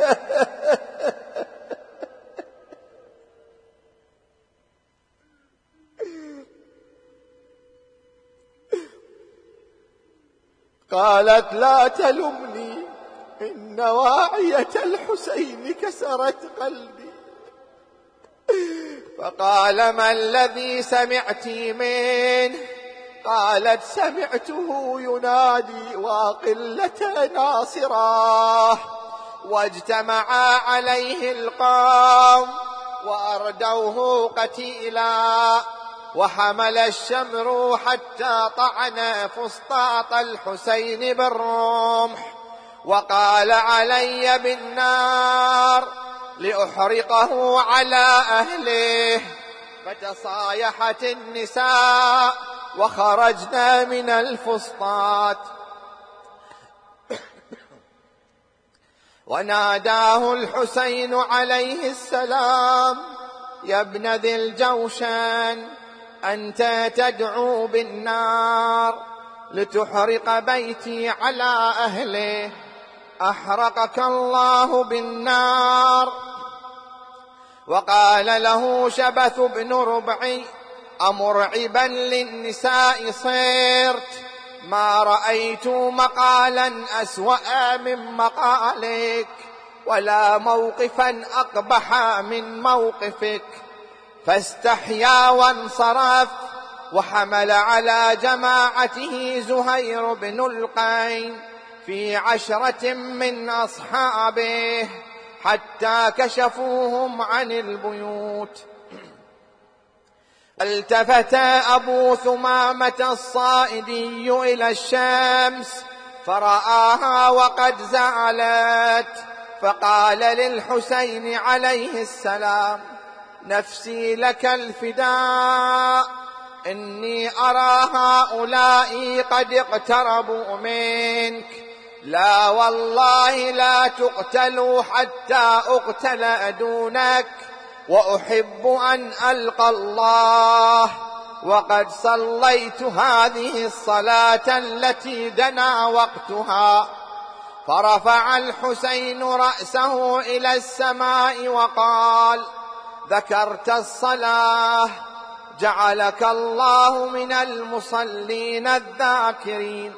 قالت لا تلمني إن واعية الحسين كسرت قلبي. فقال: ما الذي سمعت منه؟ قالت: سمعته ينادي وقلة ناصراه. واجتمعا عليه القوم وأردوه قتيلا، وحمل الشمر حتى طعن فسطاط الحسين بالرمح، وقال: علي بالنار لأحرقه على أهله. فتصايحت النساء وخرجنا من الفسطاط. وناداه الحسين عليه السلام: يا ابن ذي الجوشن، أنت تدعو بالنار لتحرق بيتي على أهله، أحرقك الله بالنار. وقال له شبث بن ربعي: أمرعبا للنساء صرت، ما رأيت مقالا أسوأ من مقالك، ولا موقفا أقبح من موقفك. فاستحيا وانصرف، وحمل على جماعته زهير بن القين في 10 من أصحابه حتى كشفوهم عن البيوت. التفت أبو ثمامة الصائدي إلى الشمس فرآها وقد زالت، فقال للحسين عليه السلام: نفسي لك الفداء، إني أرى هؤلاء قد اقتربوا منك، لا والله لا تقتلوا حتى أقتل دونك، وأحب أن ألقى الله وقد صليت هذه الصلاة التي دنا وقتها. فرفع الحسين رأسه إلى السماء وقال: ذكرت الصلاة، جعلك الله من المصلين الذاكرين.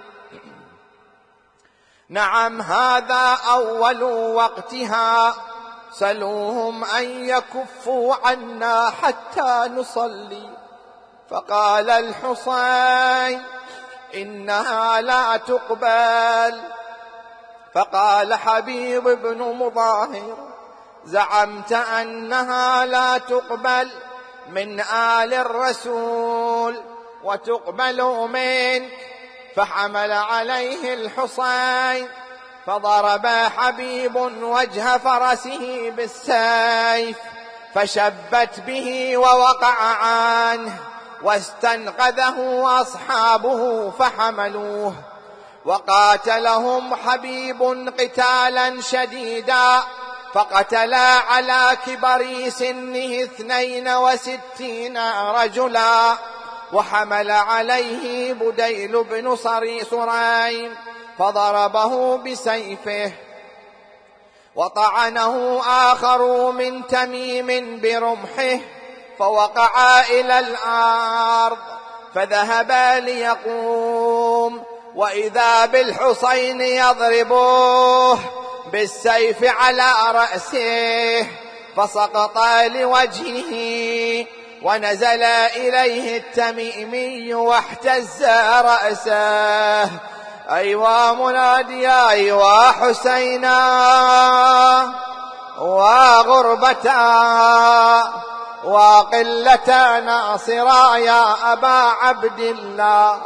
نعم، هذا أول وقتها، سلوهم أن يكفوا عنا حتى نصلي. فقال الحسين: إنها لا تقبل. فقال حبيب بن مظاهر: زعمت أنها لا تقبل من آل الرسول وتقبل منك. فحمل عليه الحسين فضرب حبيب وجه فرسه بالسيف، فشبت به ووقع عنه، واستنقذه أصحابه فحملوه. وقاتلهم حبيب قتالا شديدا، فقتلا على كبر سنه 62 رجلا. وحمل عليه بديل بن سريم فضربه بسيفه، وطعنه آخر من تميم برمحه، فوقعا إلى الأرض. فذهبا ليقوم، وإذا بالحسين يضربوه بالسيف على رأسه، فسقط لوجهه، ونزل إليه التميمي واحتز رأسه: أيوا مناديا، أيوا حسينا، وغربتا، وقلة ناصرا يا أبا عبد الله.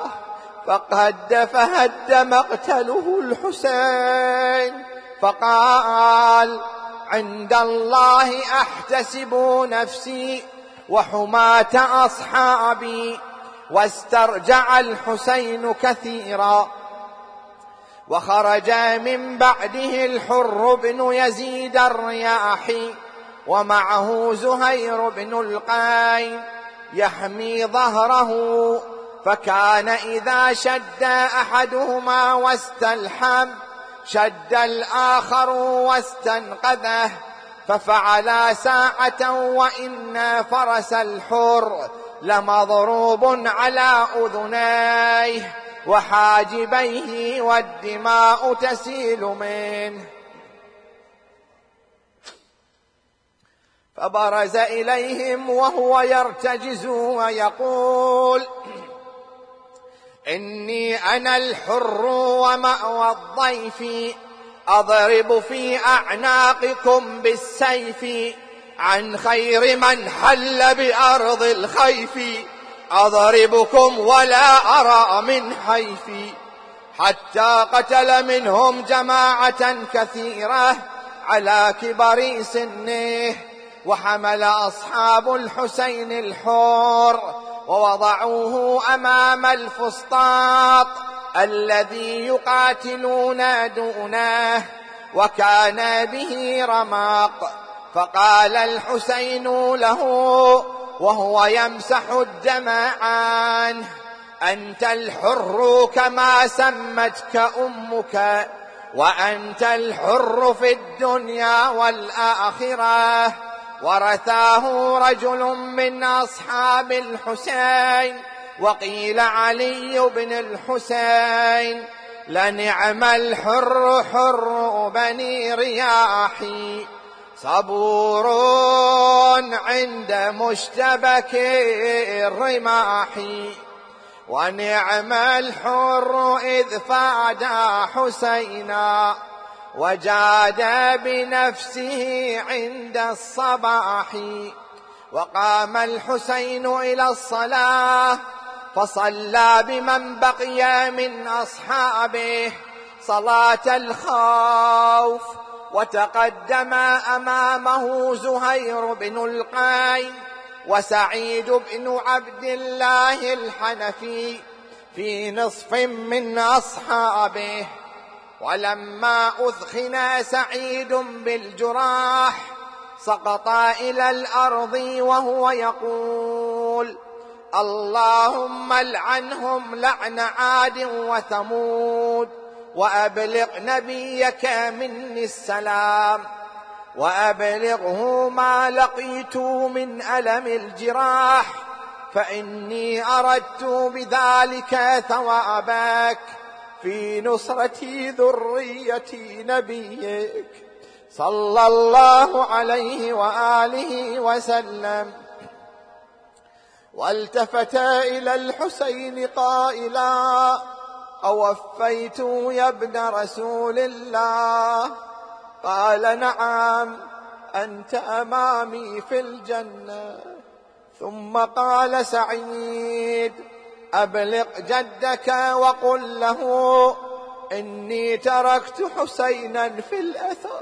فهد مقتله الحسين، فقال: عند الله أحتسب نفسي وحماة أصحابي. واسترجع الحسين كثيرا. وخرج من بعده الحر بن يزيد الرياحي، ومعه زهير بن القين يحمي ظهره. فكان إذا شد أحدهما واستلحم شد الآخر واستنقذه، ففعلا ساعة وإن فرس الحر لمضروب على أذنيه وحاجبيه، والدماء تسيل منه. فبرز إليهم وهو يرتجز ويقول: إني أنا الحر ومأوى الضيف، أضرب في أعناقكم بالسيف، عن خير من حل بأرض الخيف، أضربكم ولا أرى من حيفي. حتى قتل منهم جماعة كثيرة على كبر سنه، وحمل أصحاب الحسين الحور ووضعوه أمام الفسطاط الذي يقاتلون دونه، وكان به رماق. فقال الحسين له وهو يمسح الدم عنه: أنت الحر كما سمتك أمك، وأنت الحر في الدنيا والآخرة. ورثاه رجل من أصحاب الحسين، وقيل علي بن الحسين: لنعم الحر حر بني رياحي، صبور عند مشتبك الرماح. ونعم الحر إذ فاد حسينا، وجاد بنفسه عند الصباح. وقام الحسين إلى الصلاة، فصلى بمن بقي من أصحابه صلاة الخوف، وتقدم أمامه زهير بن القيم وسعيد بن عبد الله الحنفي في نصف من أصحابه. ولما أثخن سعيد بالجراح سقط إلى الأرض وهو يقول: اللهم العنهم لعن عاد وثمود، وأبلغ نبيك مني السلام، وأبلغه ما لقيت من ألم الجراح، فإني أردت بذلك ثوابك في نصرة ذرية نبيك صلى الله عليه وآله وسلم. والتفت إلى الحسين قائلا: أوفيت يا ابن رسول الله؟ قال: نعم، أنت أمامي في الجنة. ثم قال سعيد: أبلغ جدك وقل له إني تركت حسينا في الأثر،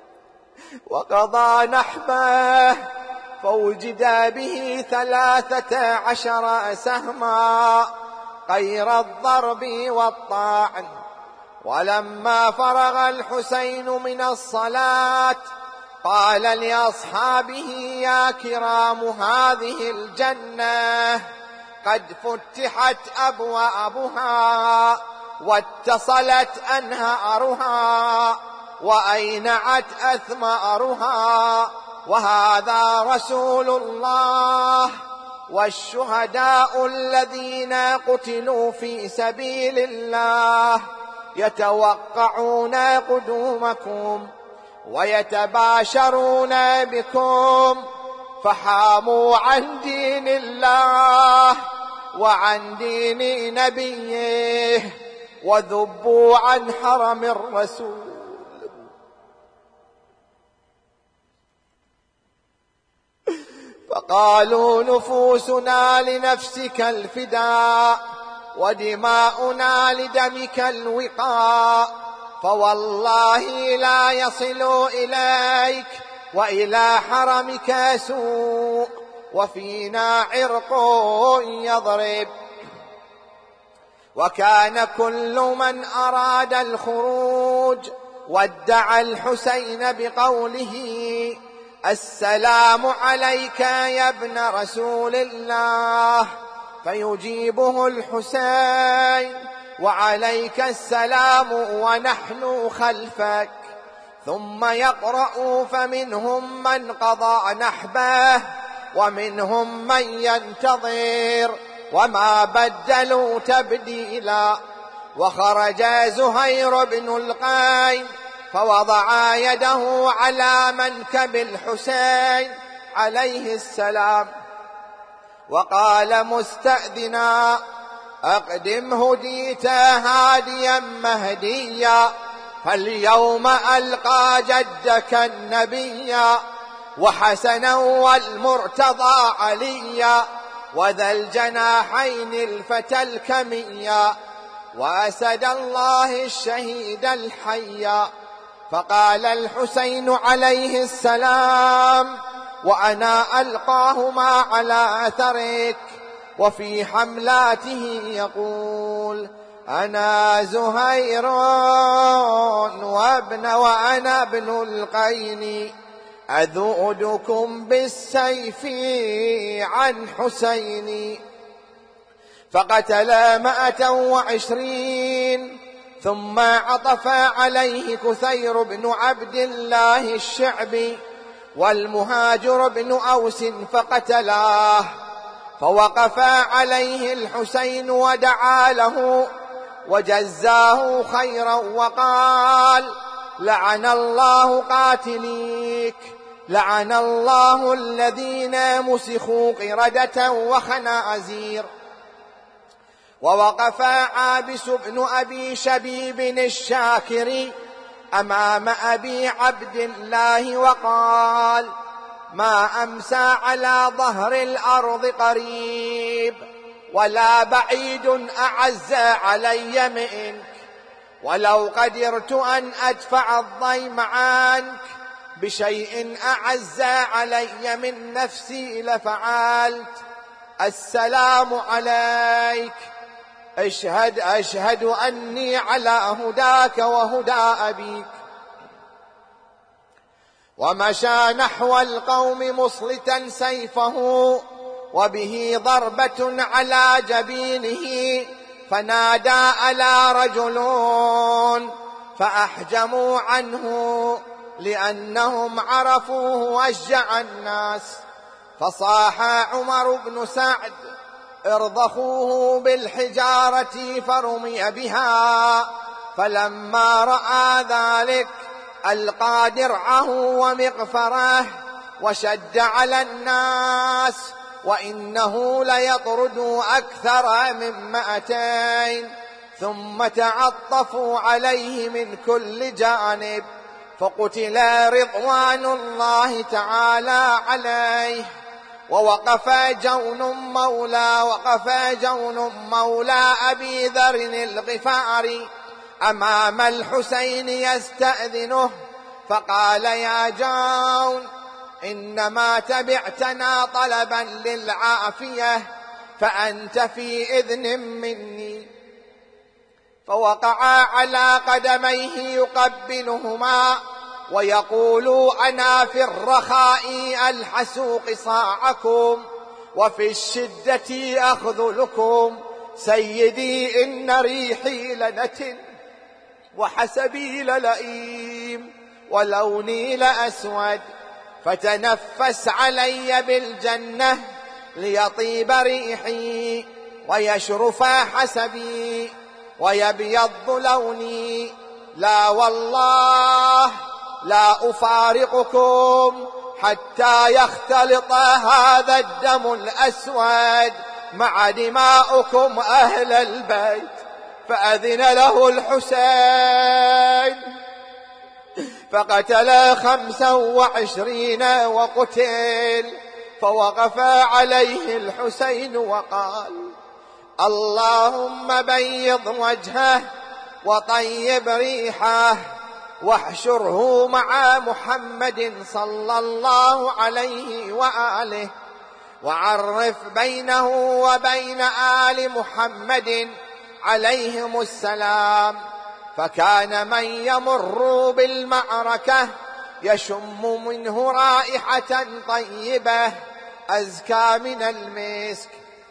وقضى نحبه، فوجد به 13 سهما غير الضرب والطعن. ولما فرغ الحسين من الصلاة قال لأصحابه: يا كرام، هذه الجنة قد فتحت أبوابها، واتصلت أنهارها، وأينعت أثمارها، وهذا رسول الله والشهداء الذين قتلوا في سبيل الله يتوقعون قدومكم ويتباشرون بكم، فحاموا عن دين الله وعن دين نبيه، وذبوا عن حرم الرسول. فقالوا: نفوسنا لنفسك الفداء، ودماؤنا لدمك الوقاء، فوالله لا يصل إليك وإلى حرمك سوء، وفينا عرق يضرب. وكان كل من أراد الخروج ودع الحسين بقوله: السلام عليك يا ابن رسول الله، فيجيبه الحسين: وعليك السلام ونحن خلفك. ثم يقرأ: فمنهم من قضى نحبه ومنهم من ينتظر وما بدلوا تبديلا. وخرج زهير بن القيم فوضع يده على منكب الحسين عليه السلام وقال مستأذنا: أقدم هديت هاديا مهديا، فاليوم ألقى جدك النبيا، وحسنا والمرتضى عليا، وذا الجناحين الفتى الكميا، وأسد الله الشهيد الحيا. فقال الحسين عليه السلام: وأنا ألقاهما على أثرك. وفي حملاته يقول: أنا زهير وأنا ابن القين، أذودكم بالسيف عن حسين. فقتل 120، ثم عطف عليه كثير بن عبد الله الشعبي والمهاجر بن أوس فقتلاه. فوقف عليه الحسين ودعا له وجزاه خيرا وقال: لعن الله قاتليك، لعن الله الذين مسخوا قردة وخنازير. ووقف عابس بن أبي شبيب الشاكري أمام أبي عبد الله وقال: ما أمسى على ظهر الأرض قريب ولا بعيد أعز علي منك، ولو قدرت أن أدفع الضيم عنك بشيء أعز علي من نفسي لفعلت. السلام عليك، أشهد أني على هداك وهدى أبيك. ومشى نحو القوم مصلتا سيفه وبه ضربة على جبينه، فنادى ألا رجلون، فأحجموا عنه لأنهم عرفوه أشجع الناس. فصاح عمر بن سعد: ارضخوه بالحجارة، فرمي بها. فلما رأى ذلك ألقى درعه ومغفره وشد على الناس، وإنه ليطرد أكثر من 200، ثم تعطفوا عليه من كل جانب، فقتل رضوان الله تعالى عليه. ووقف جون مولى أبي ذر الغفاري أمام الحسين يستأذنه، فقال: يا جون، إنما تبعتنا طلبا للعافية، فأنت في إذن مني. فوقع على قدميه يقبلهما ويقول: أنا في الرخاء ألحس قصاعكم، وفي الشدة أخذلكم. سيدي إن ريحي لنتن، وحسبي للئيم، ولوني لأسود، فتنفس علي بالجنة ليطيب ريحي ويشرف حسبي ويبيض لوني. لا والله لا أفارقكم حتى يختلط هذا الدم الأسود مع دماؤكم أهل البيت. فأذن له الحسين فقتل 25 وقتل. فوقف عليه الحسين وقال: اللهم بيض وجهه وطيب ريحه، واحشره مع محمد صلى الله عليه وآله، وعرف بينه وبين آل محمد عليهم السلام. فكان من يمر بالمعركة يشم منه رائحة طيبة أزكى من المسك.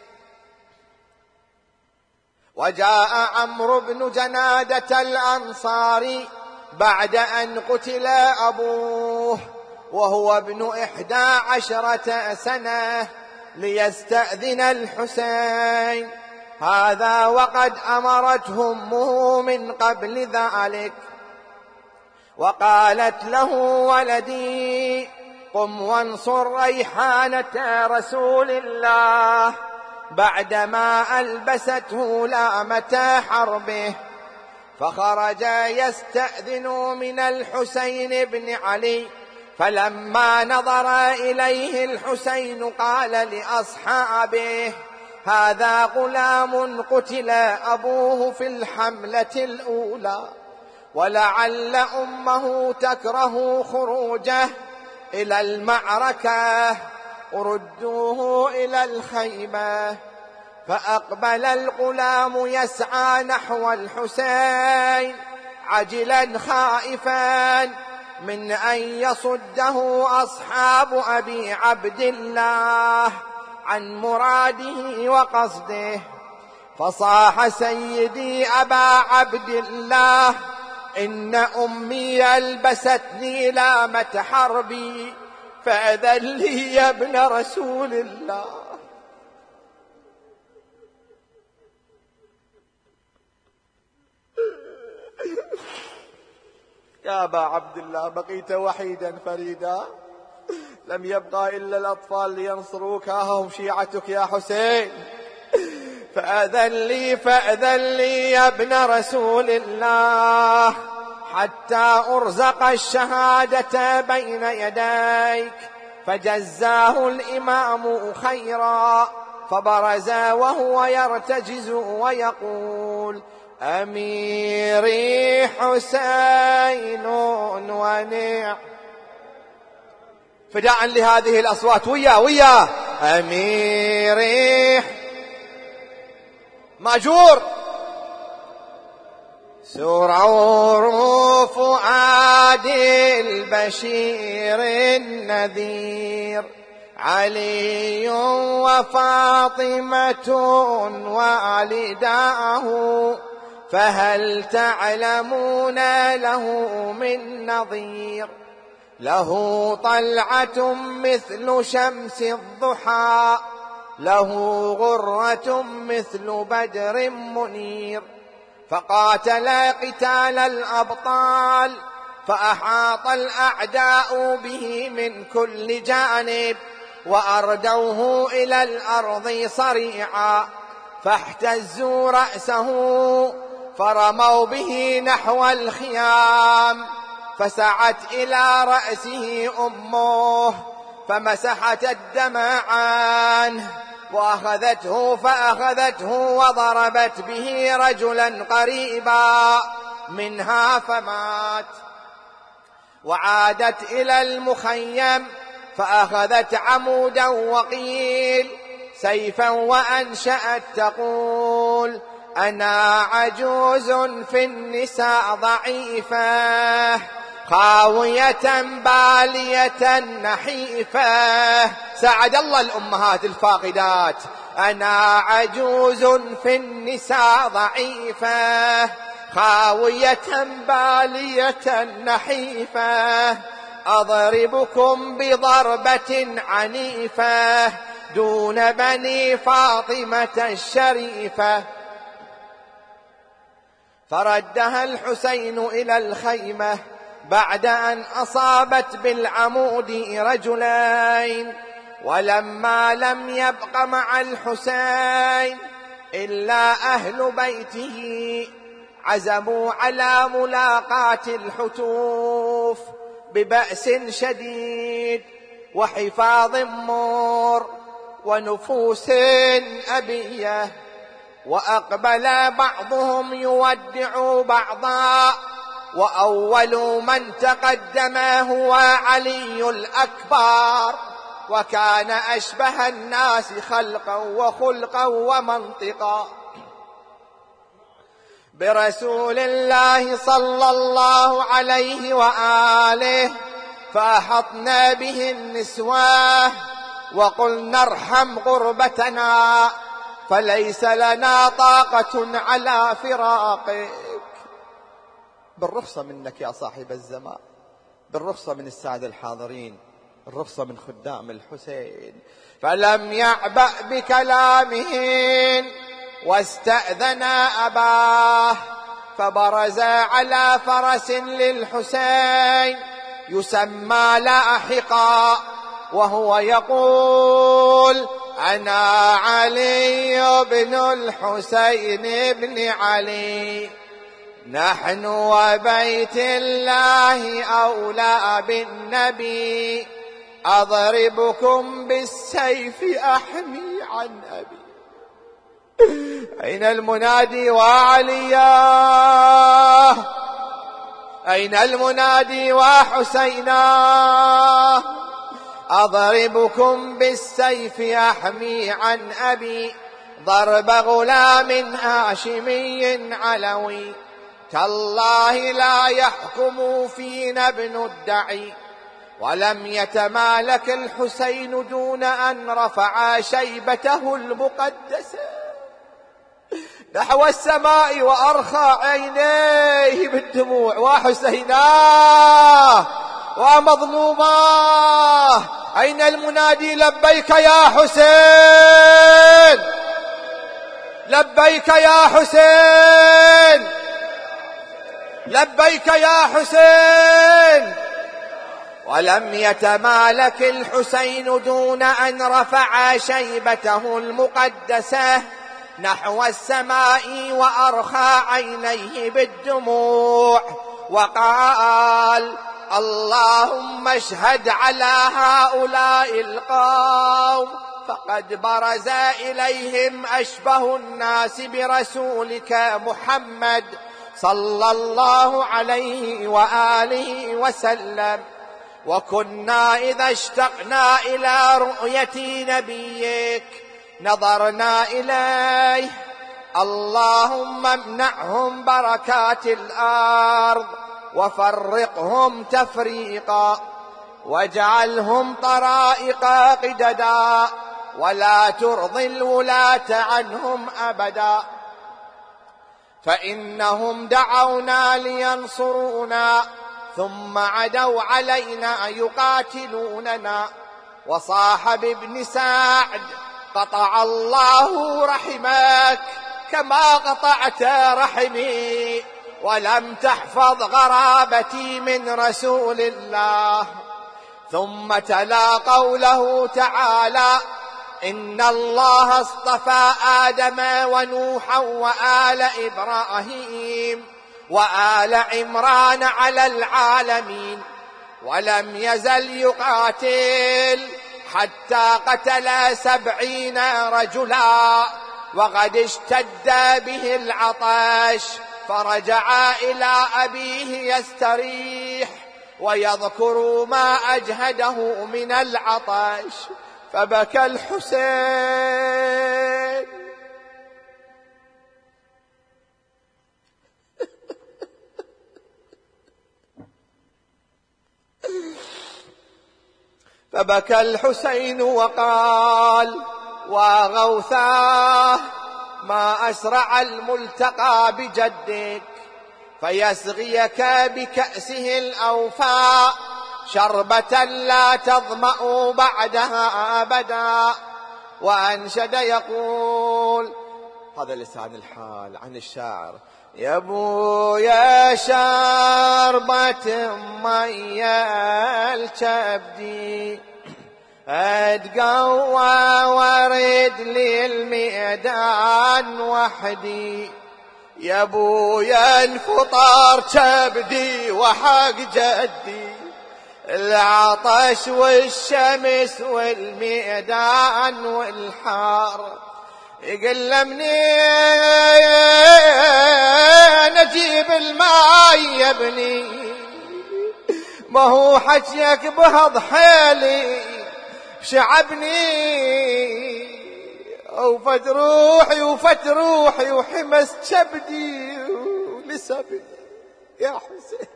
وجاء عمرو بن جنادة الأنصاري بعد أن قتل أبوه وهو ابن 11 سنة ليستأذن الحسين، هذا وقد أمرته أمه من قبل ذلك، وقالت له: ولدي، قم وانصر ريحانة رسول الله بعدما ألبسته لامة حربه. فخرج يستأذن من الحسين بن علي، فلما نظر إليه الحسين قال لأصحابه: هذا غلام قتل أبوه في الحملة الأولى، ولعل أمه تكره خروجه إلى المعركة، ردوه إلى الخيمة. فأقبل الغلام يسعى نحو الحسين عجلا خائفا من أن يصده أصحاب أبي عبد الله عن مراده وقصده. فصاح: سيدي أبا عبد الله، إن أمي ألبستني لامة حربي، فأذن لي يا ابن رسول الله. يا أبا عبد الله، بقيت وحيدا فريدا، لم يبقى إلا الأطفال لينصروك، هم شيعتك يا حسين. فأذن لي يا ابن رسول الله حتى أرزق الشهادة بين يديك. فجزاه الإمام خيرا، فبرز وهو يرتجز ويقول: أميري حسين ونعم. فداء لهذه الأصوات، ويا أميري ماجور. سرور فؤاد البشير النذير، علي وفاطمة والداه، فهل تعلمون له من نظير؟ له طلعة مثل شمس الضحى، له غرة مثل بدر منير. فقاتل قتال الأبطال، فأحاط الأعداء به من كل جانب، وأردوه إلى الأرض صريعا، فاحتزوا رأسه فرموا به نحو الخيام. فسعت إلى رأسه أمه فمسحت الدم عنه، فأخذته وضربت به رجلا قريبا منها فمات. وعادت إلى المخيم فأخذت عمودا وقيل سيفا، وأنشأت تقول: أنا عجوز في النساء ضعيفة، خاوية بالية نحيفة. ساعد الله الأمهات الفاقدات. أنا عجوز في النساء ضعيفة، خاوية بالية نحيفة، أضربكم بضربة عنيفة دون بني فاطمة الشريفة. فردها الحسين إلى الخيمة بعد أن أصابت بالعمود رجلين. ولما لم يبق مع الحسين إلا أهل بيته، عزموا على ملاقاة الحتوف ببأس شديد وحفاظ مر ونفوس أبية. وأقبل بعضهم يودع بعضا، وأول من تقدم هو علي الأكبر، وكان أشبه الناس خلقا وخلقا ومنطقا برسول الله صلى الله عليه وآله. فأحطنا به النسوة وقلنا: ارحم غربتنا، فليس لنا طاقة على فراقك. بالرخصة منك يا صاحب الزمان، بالرخصة من السادة الحاضرين، الرخصة من خدام الحسين. فلم يعبأ بكلامهن واستأذن أباه، فبرز على فرس للحسين يسمى لاحقا وهو يقول: أنا علي بن الحسين بن علي، نحن وبيت الله أولى بالنبي، أضربكم بالسيف أحمي عن أبي. أين المنادي وعلياه؟ أين المنادي وحسيناه؟ أضربكم بالسيف أحمي عن أبي، ضرب غلام هاشمي علوي، تالله لا يحكم فينا ابن الدعي. ولم يتمالك الحسين دون أن رفع شيبته المقدسة نحو السماء وأرخى عينيه بالدموع: وحسيناه ومظلوماه، أين المنادي؟ لبيك يا حسين، لبيك يا حسين، لبيك يا حسين. ولم يتمالك الحسين دون أن رفع شيبته المقدسة نحو السماء وأرخى عينيه بالدموع وقال: اللهم اشهد على هؤلاء القوم، فقد برز إليهم أشبه الناس برسولك محمد صلى الله عليه وآله وسلم، وكنا إذا اشتقنا إلى رؤية نبيك نظرنا إليه. اللهم امنعهم بركات الأرض وفرقهم تفريقا، واجعلهم طرائق قددا، ولا ترضي الولاة عنهم أبدا، فإنهم دعونا لينصرونا ثم عدوا علينا يقاتلوننا. وصاح بابن سعد: قطع الله رحمك كما قطعت رحمي، ولم تحفظ غرابتي من رسول الله. ثم تلا قوله تعالى: إن الله اصطفى آدم ونوحا وآل إبراهيم وآل عمران على العالمين، ولم يزل يقاتل حتى قتل 70 رجلا، وقد اشتد به العطش فرجع إلى أبيه يستريح ويذكر ما أجهده من العطش، فبكى الحسين. فبكى الحسين وقال: وغوثاه، ما أسرع الملتقى بجدك فيسغيك بكأسه الأوفى شربة لا تظمأ بعدها أبدا. وأنشد يقول، هذا لسان الحال عن الشاعر: يا بويا شربة مي الكبدي اتقوى ورد للميدان وحدي، يا بويا انفطر كبدي وحق جدي، العطش والشمس والميدان والحار، يقول له منين اجيب الماء يا ابني، ما هو حجيك بهض حيلي شعبني، وفت روحي وفت روحي وحمس كبدي ولسبي يا حسين.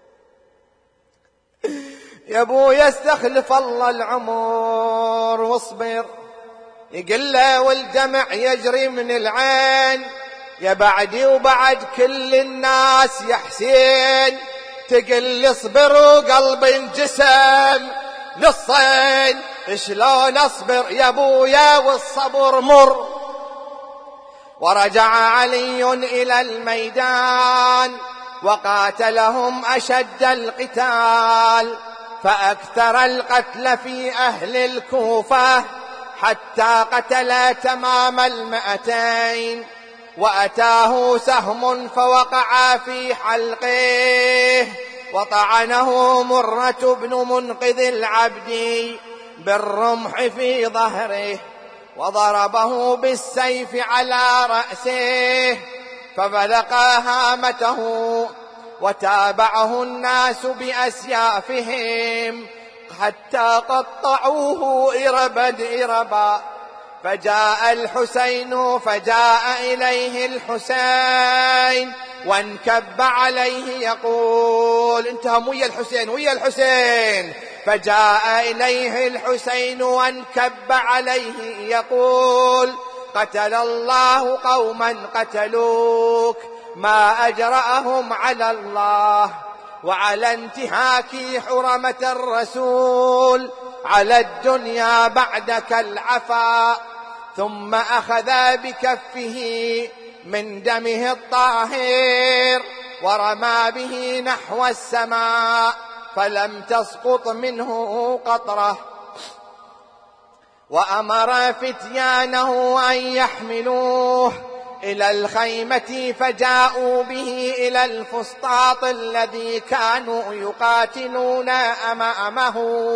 يا ابويا استخلف الله العمر واصبر، يقول له والدمع يجري من العين، يا بعدي وبعد كل الناس يا حسين، تقل لي اصبر وقلبي انجسم نصين، شلون اصبر يا ابويا والصبر مر. ورجع علي الى الميدان وقاتلهم أشد القتال، فأكثر القتل في أهل الكوفة حتى قتل تمام 200. وأتاه سهم فوقع في حلقه، وطعنه مرة بن منقذ العبد بالرمح في ظهره، وضربه بالسيف على رأسه فبلق هامته، وتابعه الناس بأسيافهم حتى قطعوه إربا. فجاء إليه الحسين وانكب عليه يقول: انتهم ويا الحسين. فجاء إليه الحسين وانكب عليه يقول: قتل الله قوما قتلوك، ما أجرأهم على الله وعلى انتهاك حرمة الرسول على الدنيا بعدك العفا. ثم أخذ بكفه من دمه الطاهر ورمى به نحو السماء فلم تسقط منه قطرة. وأمر فتيانه أن يحملوه إلى الخيمة، فجاءوا به إلى الفسطاط الذي كانوا يقاتلون أمامه،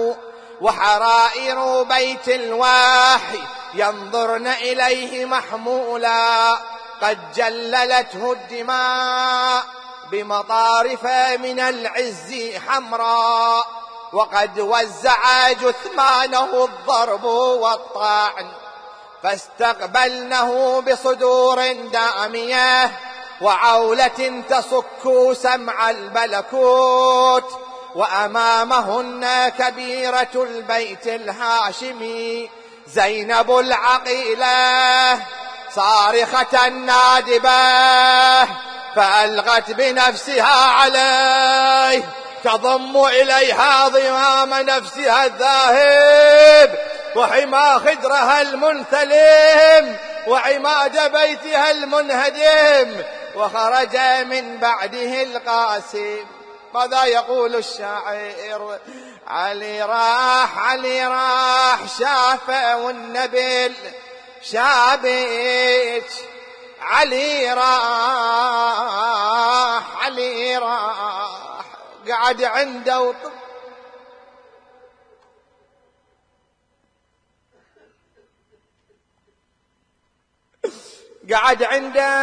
وحرائر بيت الواحي ينظرن إليه محمولا، قد جللته الدماء بمطارف من العز حمراء، وقد وزع جثمانه الضرب والطعن، فاستقبلنه بصدور دامية وعولة تصك سمع البلكوت. وأمامهن كبيرة البيت الهاشمي زينب العقيلة صارخة نادبة، فألغت بنفسها عليه تضم إليها ضمام نفسها الذاهب وحما خدرها المنثلم وعماد بيتها المنهدم. وخرج من بعده القاسم. ماذا يقول الشاعر؟ علي راح شافه والنبل شابك، علي راح قعد عنده قعد عنده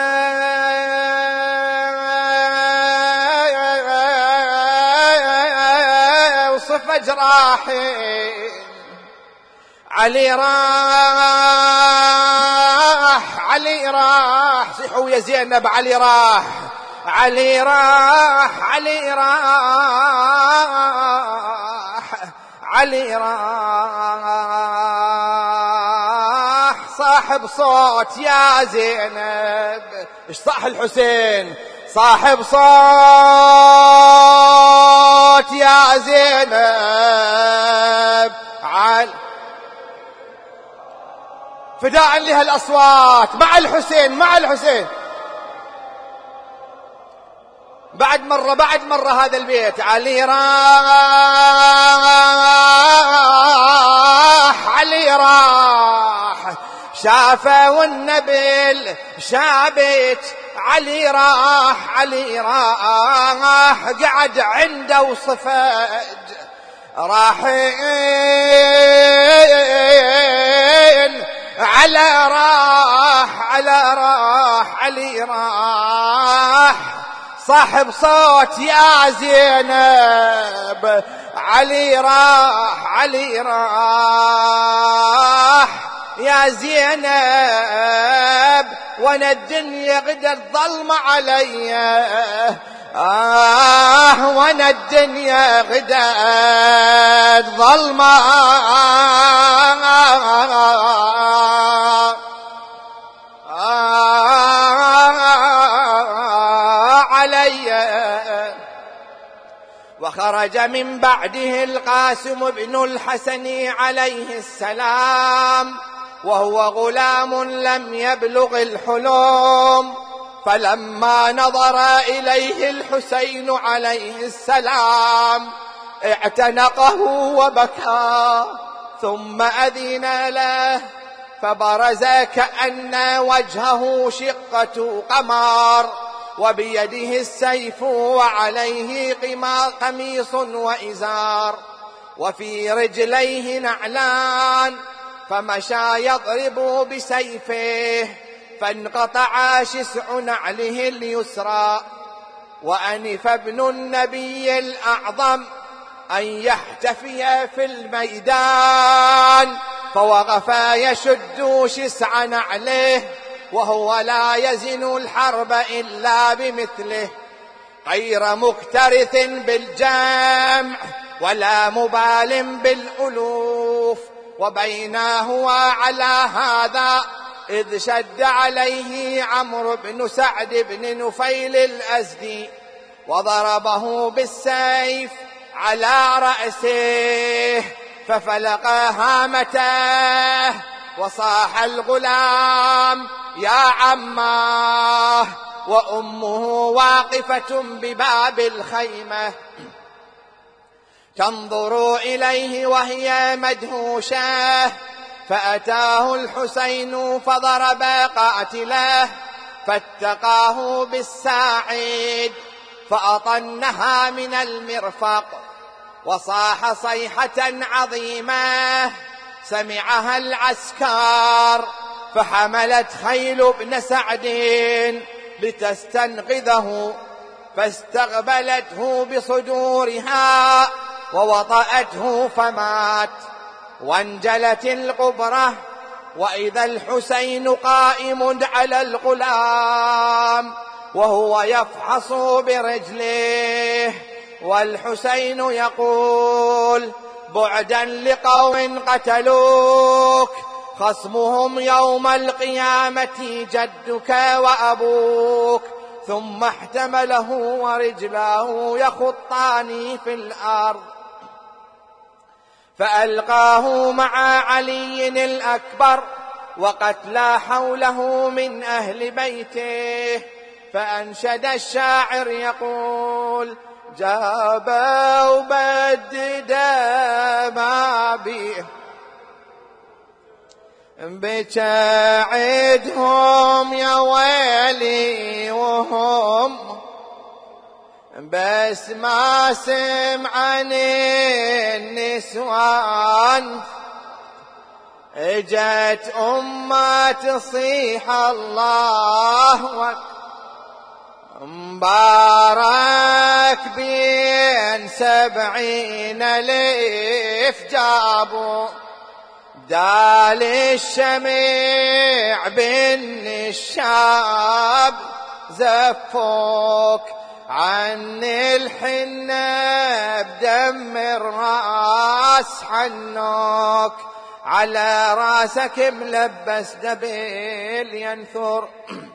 وصف جراحي. علي راح صيحوا يا زينب، علي راح صاحب صوت يا زينب. ايش صاح الحسين؟ صاحب صوت يا زينب، فداء لها الأصوات مع الحسين. بعد مرة هذا البيت. علي راح شافه والنبل شابت. علي راح قعد عنده وصفج راحين على راح علي راح صاحب صوت يا زينب. علي راح يا زينب، وانا الدنيا غدت ظلمة علي، وانا الدنيا غدت ظلمة علي. وخرج من بعده القاسم بن الحسن عليه السلام وهو غلام لم يبلغ الحلم، فلما نظر إليه الحسين عليه السلام اعتنقه وبكى، ثم أذن له فبرز كأن وجهه شقة قمر، وبيده السيف وعليه قميص وإزار، وفي رجليه نعلان، فمشى يضرب بسيفه فانقطع شسع نعله اليسرى. وأنف ابن النبي الأعظم أن يحتفي في الميدان، فوقف يشد شسع نعله وهو لا يزن الحرب إلا بمثله، غير مكترث بالجمع ولا مبال بالألوف. وبينا هو على هذا إذ شد عليه عمرو بن سعد بن نفيل الأزدي وضربه بالسيف على رأسه ففلق هامته، وصاح الغلام يا عماه، وأمه واقفة بباب الخيمة تنظر إليه وهي مدهوشة. فأتاه الحسين فضرب قاتله فاتقاه بالساعد فأطنها من المرفق، وصاح صيحة عظيمة سمعها العسكر، فحملت خيل ابن سعد لتستنقذه، فاستقبلته بصدورها ووطأته فمات. وانجلت القبرة وإذا الحسين قائم على الغلام وهو يفحص برجله، والحسين يقول: بعدا لقوم قتلوك، خصمهم يوم القيامة جدك وأبوك. ثم احتمله ورجلاه يخطان في الأرض، فألقاه مع علي الأكبر وقتلى حوله من أهل بيته. فأنشد الشاعر يقول: جابا وبدد ما بيه بتعدهم يا ويلي، وهم بس ما سمعن النسوان اجت أمة تصيح الله مبارك بين 70,000 جابوا دال الشميع بن الشاب زفوك عن الحنة بدم الراس حنوك على راسك ملبس دبيل ينثر.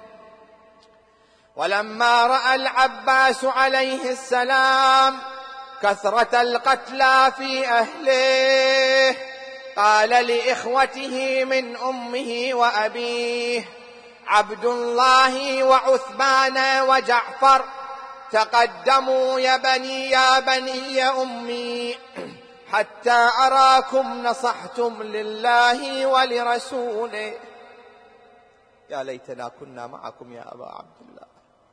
ولما رأى العباس عليه السلام كثرة القتلى في أهله قال لإخوته من أمه وأبيه: عبد الله وعثمان وجعفر تقدموا يا بني أمي حتى أراكم نصحتم لله ولرسوله. يا ليتنا كنا معكم يا أبا عبد الله.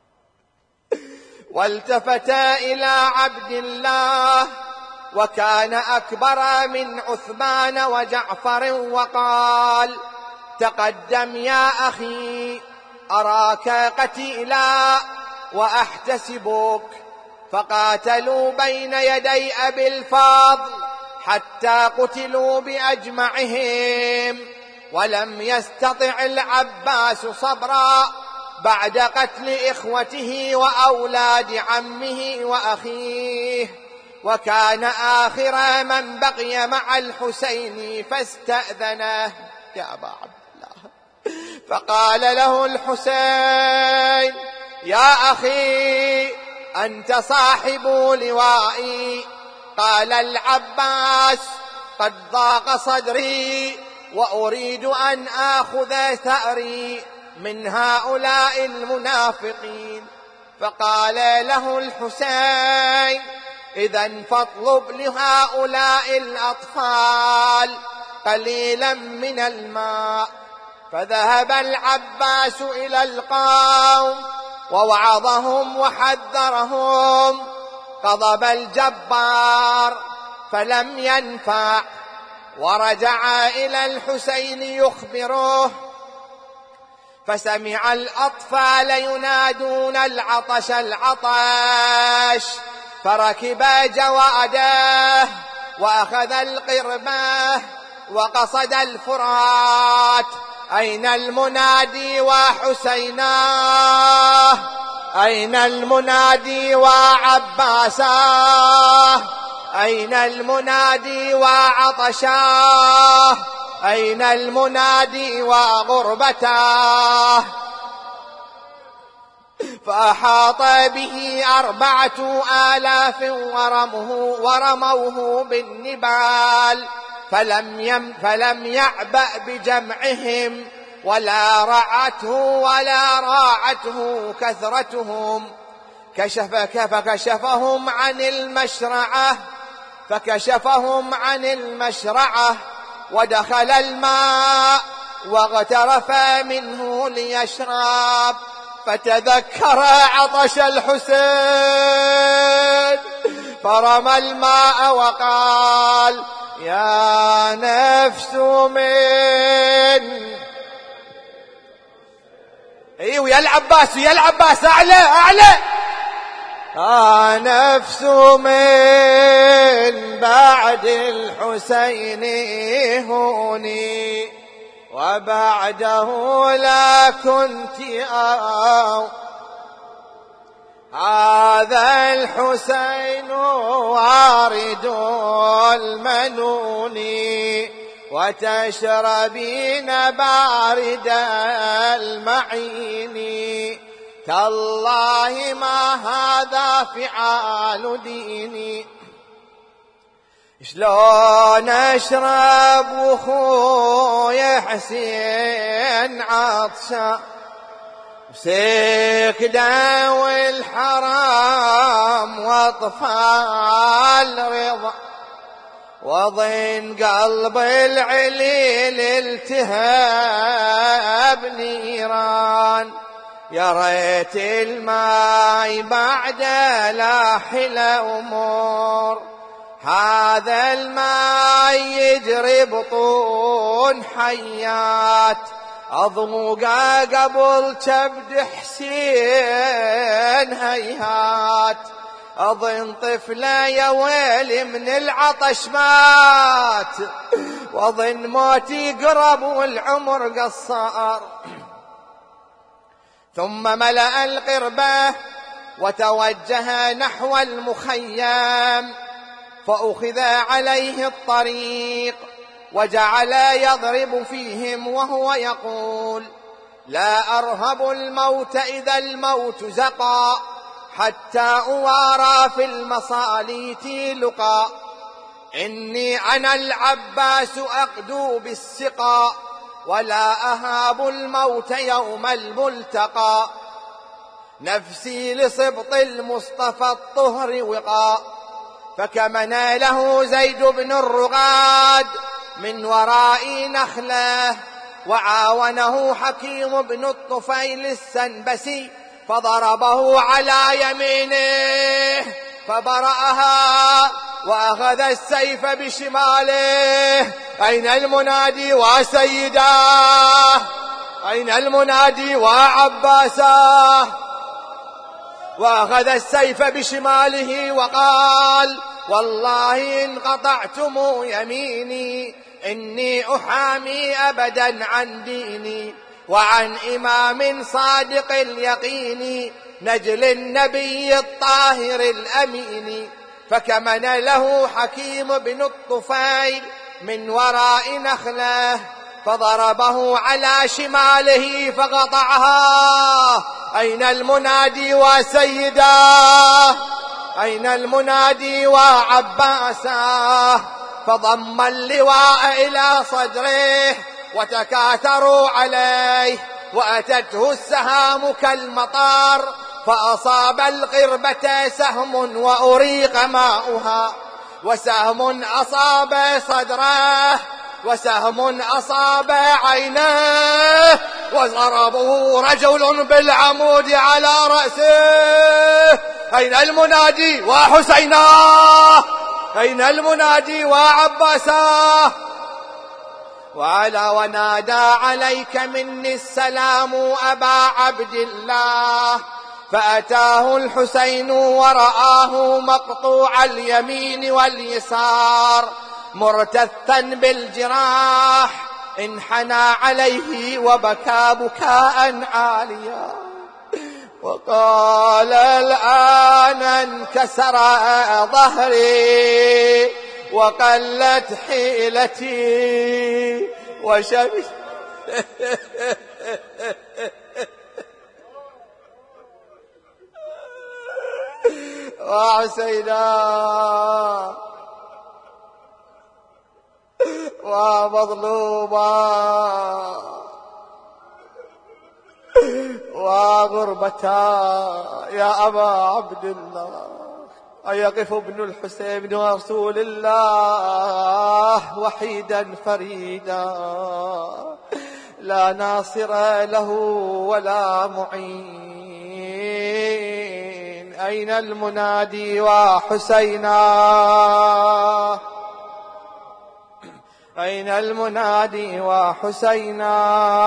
والتفت إلى عبد الله وكان أكبر من عثمان وجعفر وقال: تقدم يا أخي، أراك قتيلا وأحتسبك. فقاتلوا بين يدي أبي الفضل حتى قتلوا بأجمعهم، ولم يستطع العباس صبرا بعد قتل إخوته وأولاد عمه وأخيه، وكان آخر من بقي مع الحسين فاستأذنه: يا أبا عبد الله. فقال له الحسين: يا أخي، أنت صاحب لوائي. قال العباس: قد ضاق صدري وأريد أن آخذ ثأري. من هؤلاء المنافقين. فقال له الحسين: إذن فاطلب لهؤلاء الأطفال قليلا من الماء. فذهب العباس إلى القوم ووعظهم وحذرهم. غضب الجبار فلم ينفع، ورجع إلى الحسين يخبره، فسمع الأطفال ينادون: العطش العطش. فركب جواده وأخذ القربة وقصد الفرات. أين المنادي وحسيناه؟ أين المنادي وعباساه؟ أين المنادي وعطشاه؟ أين المنادي وغربتاه؟ فأحاط به 4000 ورموه بالنبال، فلم يعبأ بجمعهم ولا راعته كثرتهم. فكشفهم عن المشرعة ودخل الماء واغترف منه ليشرب. فتذكر عطش الحسين فرمى الماء وقال: يا نفس من ويا العباس أعلى نفس من بعد الحسين هوني، وبعده لا كنت هذا الحسين وارد المنون، وتشربين بارد المعين. تالله ما هذا فعال ديني. شلون اشرب وخويا حسين عطشان، سكدة والحرام واطفال رضا، وضن قلب العليل التهاب نيران. يا ريت الماي بعد لاحل أمور، هذا الماء يجري بطون حيات، أضوقه قبل كبد حسين هيهات. أظن طفله يا ويلي من العطش مات، وأظن موتي قرب والعمر قصار. ثم ملأ القربة وتوجه نحو المخيم، فأخذ عليه الطريق وجعل يضرب فيهم وهو يقول: لا أرهب الموت إذا الموت زقا، حتى أوارى في المصاليت لقا. إني أنا العباس أقدو بالسقا، ولا أهاب الموت يوم الملتقى. نفسي لصبط المصطفى الطهر وقا، فكمن له زيد بن الرغاد من وراء نخله، وعاونه حكيم بن الطفيل السنبسي، فضربه على يمينه فبرأها، وأخذ السيف بشماله. أين المنادي وسيداه؟ أين المنادي وعباساه؟ وأخذ السيف بشماله وقال: والله إن قطعتم يميني إني أحامي أبدا عن ديني وعن إمام صادق اليقين، نجل النبي الطاهر الأمين. فكمن له حكيم بن الطفيل من وراء نخله، فضربه على شماله فقطعها. أين المنادي وسيداه؟ أين المنادي وعباساه؟ فضم اللواء إلى صدره وتكاثروا عليه، وأتته السهام كالمطار فأصاب القربة سهم وأريق ماؤها، وسهم أصاب صدره، وسهم أصاب عينيه، وضربه رجل بالعمود على رأسه. أين المنادي وحسيناه؟ أين المنادي وعباساه؟ وعلى ونادى عليك مني السلام أبا عبد الله، فأتاه الحسين ورآه مقطوع اليمين واليسار مرتثا بالجراح، انحنى عليه وبكى بكاء عاليا وقال الآن انكسر ظهري وقلت حيلتي وشمس وحسينا ومظلوما وغربتا يا أبا عبد الله، أيقف ابن الحسين ورسول الله وحيدا فريدا لا ناصر له ولا معين؟ أين المنادي وحسينا؟ أين المنادي وحسينا؟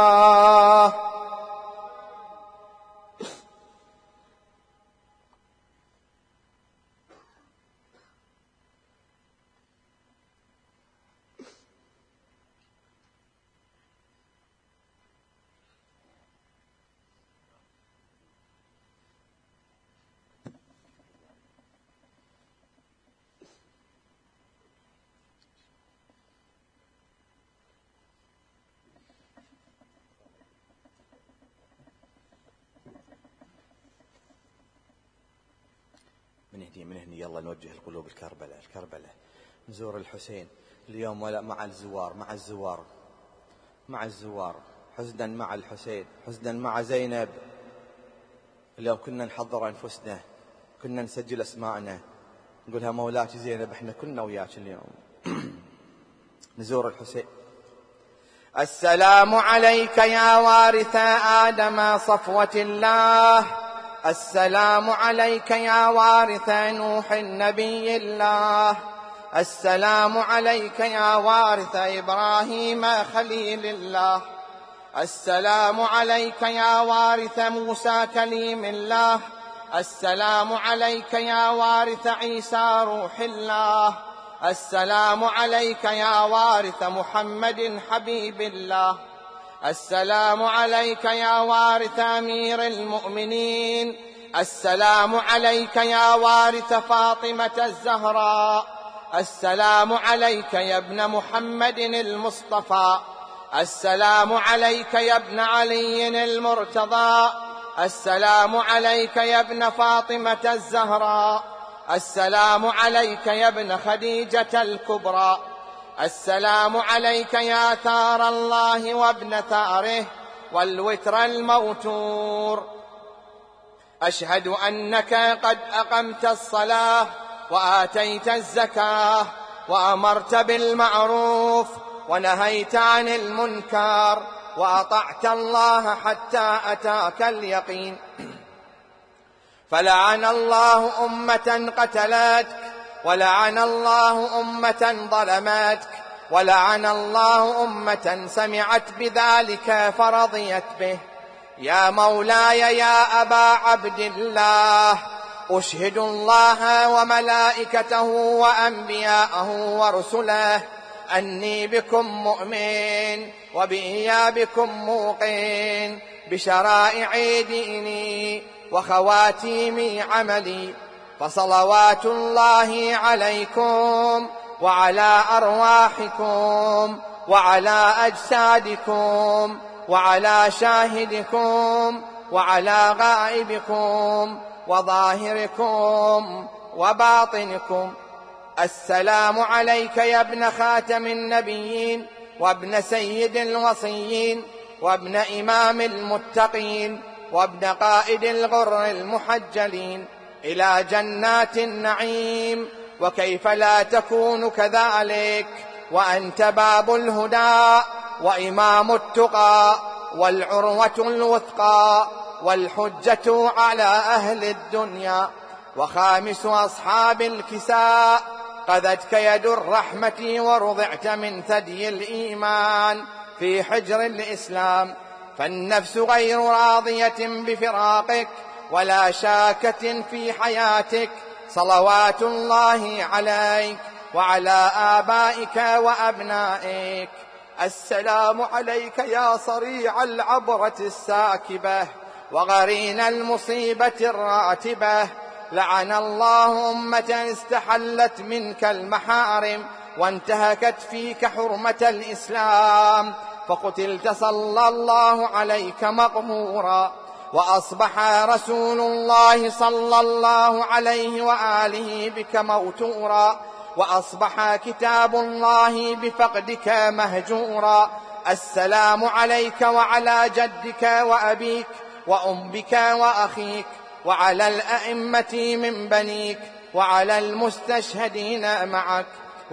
من هني يلا نوجه القلوب الكربلة نزور الحسين اليوم ولا مع الزوار حزنا مع الحسين، حزنا مع زينب. اليوم كنا نحضر أنفسنا، كنا نسجل أسماءنا نقولها مولاتي زينب احنا كنا وياك اليوم. نزور الحسين. السلام عليك يا وارث آدم صفوة الله، السلام عليك يا وارث نوح النبي الله، السلام عليك يا وارث إبراهيم خليل الله، السلام عليك يا وارث موسى كليم الله، السلام عليك يا وارث عيسى روح الله، السلام عليك يا وارث محمد حبيب الله، السلام عليك يا وارث أمير المؤمنين، السلام عليك يا وارث فاطمة الزهراء، السلام عليك يا ابن محمد المصطفى، السلام عليك يا ابن علي المرتضى، السلام عليك يا ابن فاطمة الزهراء، السلام عليك يا ابن خديجة الكبرى، السلام عليك يا ثار الله وابن ثاره والوتر الموتور. أشهد أنك قد أقمت الصلاة وآتيت الزكاة وأمرت بالمعروف ونهيت عن المنكر وأطعت الله حتى أتاك اليقين. فلعن الله أمة قتلتك، ولعن الله أمة ظلمتك، ولعن الله أمة سمعت بذلك فرضيت به. يا مولاي يا أبا عبد الله، أشهد الله وملائكته وأنبياءه ورسله أني بكم مؤمن وبإيابكم موقن بشرائع ديني وخواتيم عملي، فصلوات الله عليكم وعلى أرواحكم وعلى أجسادكم وعلى شاهدكم وعلى غائبكم وظاهركم وباطنكم. السلام عليك يا ابن خاتم النبيين وابن سيد الوصيين وابن إمام المتقين وابن قائد الغر المحجلين إلى جنات النعيم، وكيف لا تكون كذلك وأنت باب الهدى وإمام التقى والعروة الوثقى والحجة على أهل الدنيا، وخامس أصحاب الكساء قذتك يد الرحمة ورضعت من ثدي الإيمان في حجر الإسلام، فالنفس غير راضية بفراقك ولا شاكة في حياتك، صلوات الله عليك وعلى آبائك وأبنائك. السلام عليك يا صريع العبرة الساكبة وغرين المصيبة الراتبة، لعن الله أمة استحلت منك المحارم وانتهكت فيك حرمة الإسلام، فقتلت صلى الله عليك مقهورا، وأصبح رسول الله صلى الله عليه وآله بك موتورا، وأصبح كتاب الله بفقدك مهجورا. السلام عليك وعلى جدك وأبيك وأمك وأخيك وعلى الأئمة من بنيك وعلى المستشهدين معك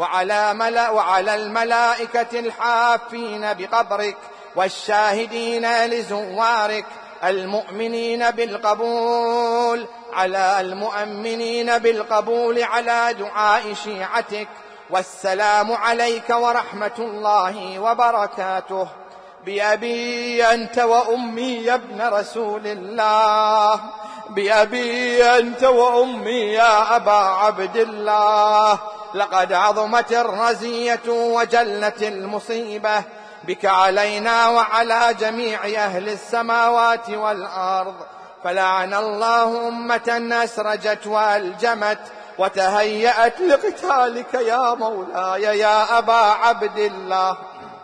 وعلى الملائكة الحافين بقبرك والشاهدين لزوارك، المؤمنين بالقبول على المؤمنين بالقبول على دعاء شيعتك. والسلام عليك ورحمة الله وبركاته. بأبي أنت وأمي يا ابن رسول الله، بأبي أنت وأمي يا أبا عبد الله، لقد عظمت الرزية وجلت المصيبة بك علينا وعلى جميع أهل السماوات والأرض، فلعن الله أمة أسرجت وألجمت وتهيأت لقتالك يا مولاي يا أبا عبد الله.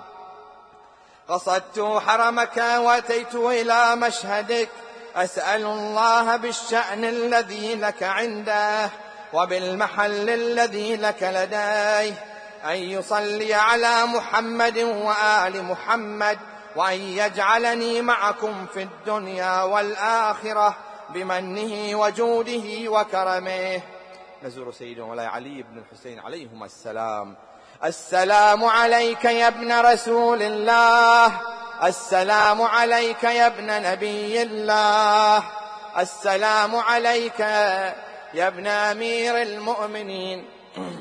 قصدت حرمك وأتيت إلى مشهدك، أسأل الله بالشأن الذي لك عنده وبالمحل الذي لك لديه أن يصلي على محمد وآل محمد، وأن يجعلني معكم في الدنيا والآخرة بمنه وجوده وكرمه. نزور سيدنا مولاي علي بن الحسين عليهما السلام. السلام عليك يا ابن رسول الله، السلام عليك يا ابن نبي الله، السلام عليك يا ابن أمير المؤمنين،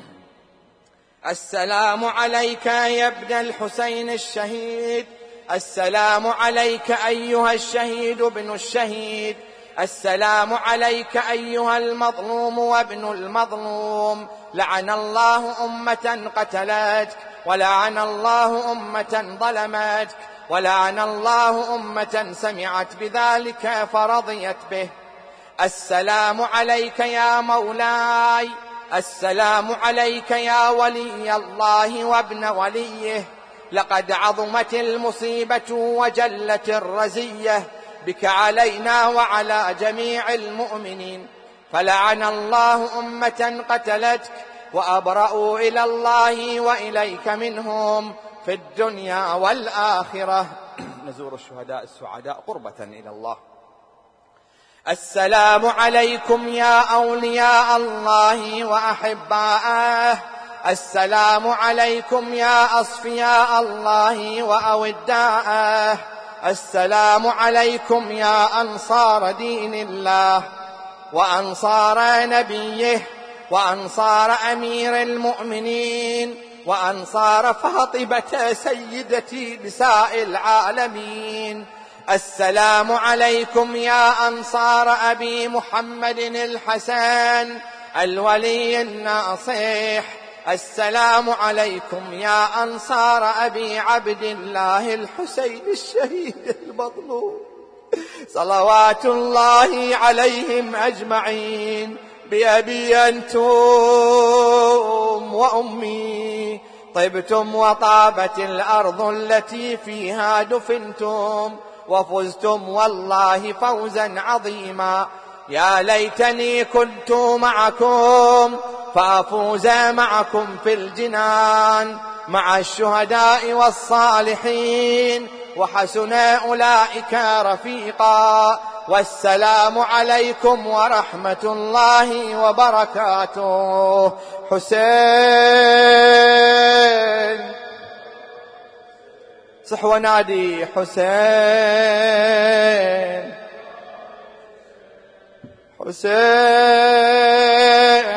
السلام عليك يا ابن الحسين الشهيد، السلام عليك أيها الشهيد ابن الشهيد، السلام عليك أيها المظلوم وابن المظلوم. لعن الله أمة قتلتك، ولعن الله أمة ظلمتك، ولعن الله أمة سمعت بذلك فرضيت به. السلام عليك يا مولاي، السلام عليك يا ولي الله وابن وليه، لقد عظمت المصيبة وجلت الرزية بك علينا وعلى جميع المؤمنين، فلعن الله أمة قتلتك وأبرأوا إلى الله وإليك منهم في الدنيا والآخرة. نزور الشهداء السعداء قربة إلى الله. السلام عليكم يا أولياء الله وأحباءه، السلام عليكم يا أصفياء الله وأوداءه، السلام عليكم يا أنصار دين الله وأنصار نبيه وأنصار أمير المؤمنين وأنصار فاطمة سيدتي نساء العالمين. السلام عليكم يا أنصار أبي محمد الحسن الولي الناصح، السلام عليكم يا أنصار أبي عبد الله الحسين الشهيد المظلوم، صلوات الله عليهم أجمعين. بأبي أنتم وأمي طبتم وطابت الأرض التي فيها دفنتم، وفزتم والله فوزا عظيما. يا ليتني كنت معكم فأفوز معكم في الجنان مع الشهداء والصالحين وحسن أولئك رفيقا. والسلام عليكم ورحمة الله وبركاته. حسين صح ونادي حسين حسين.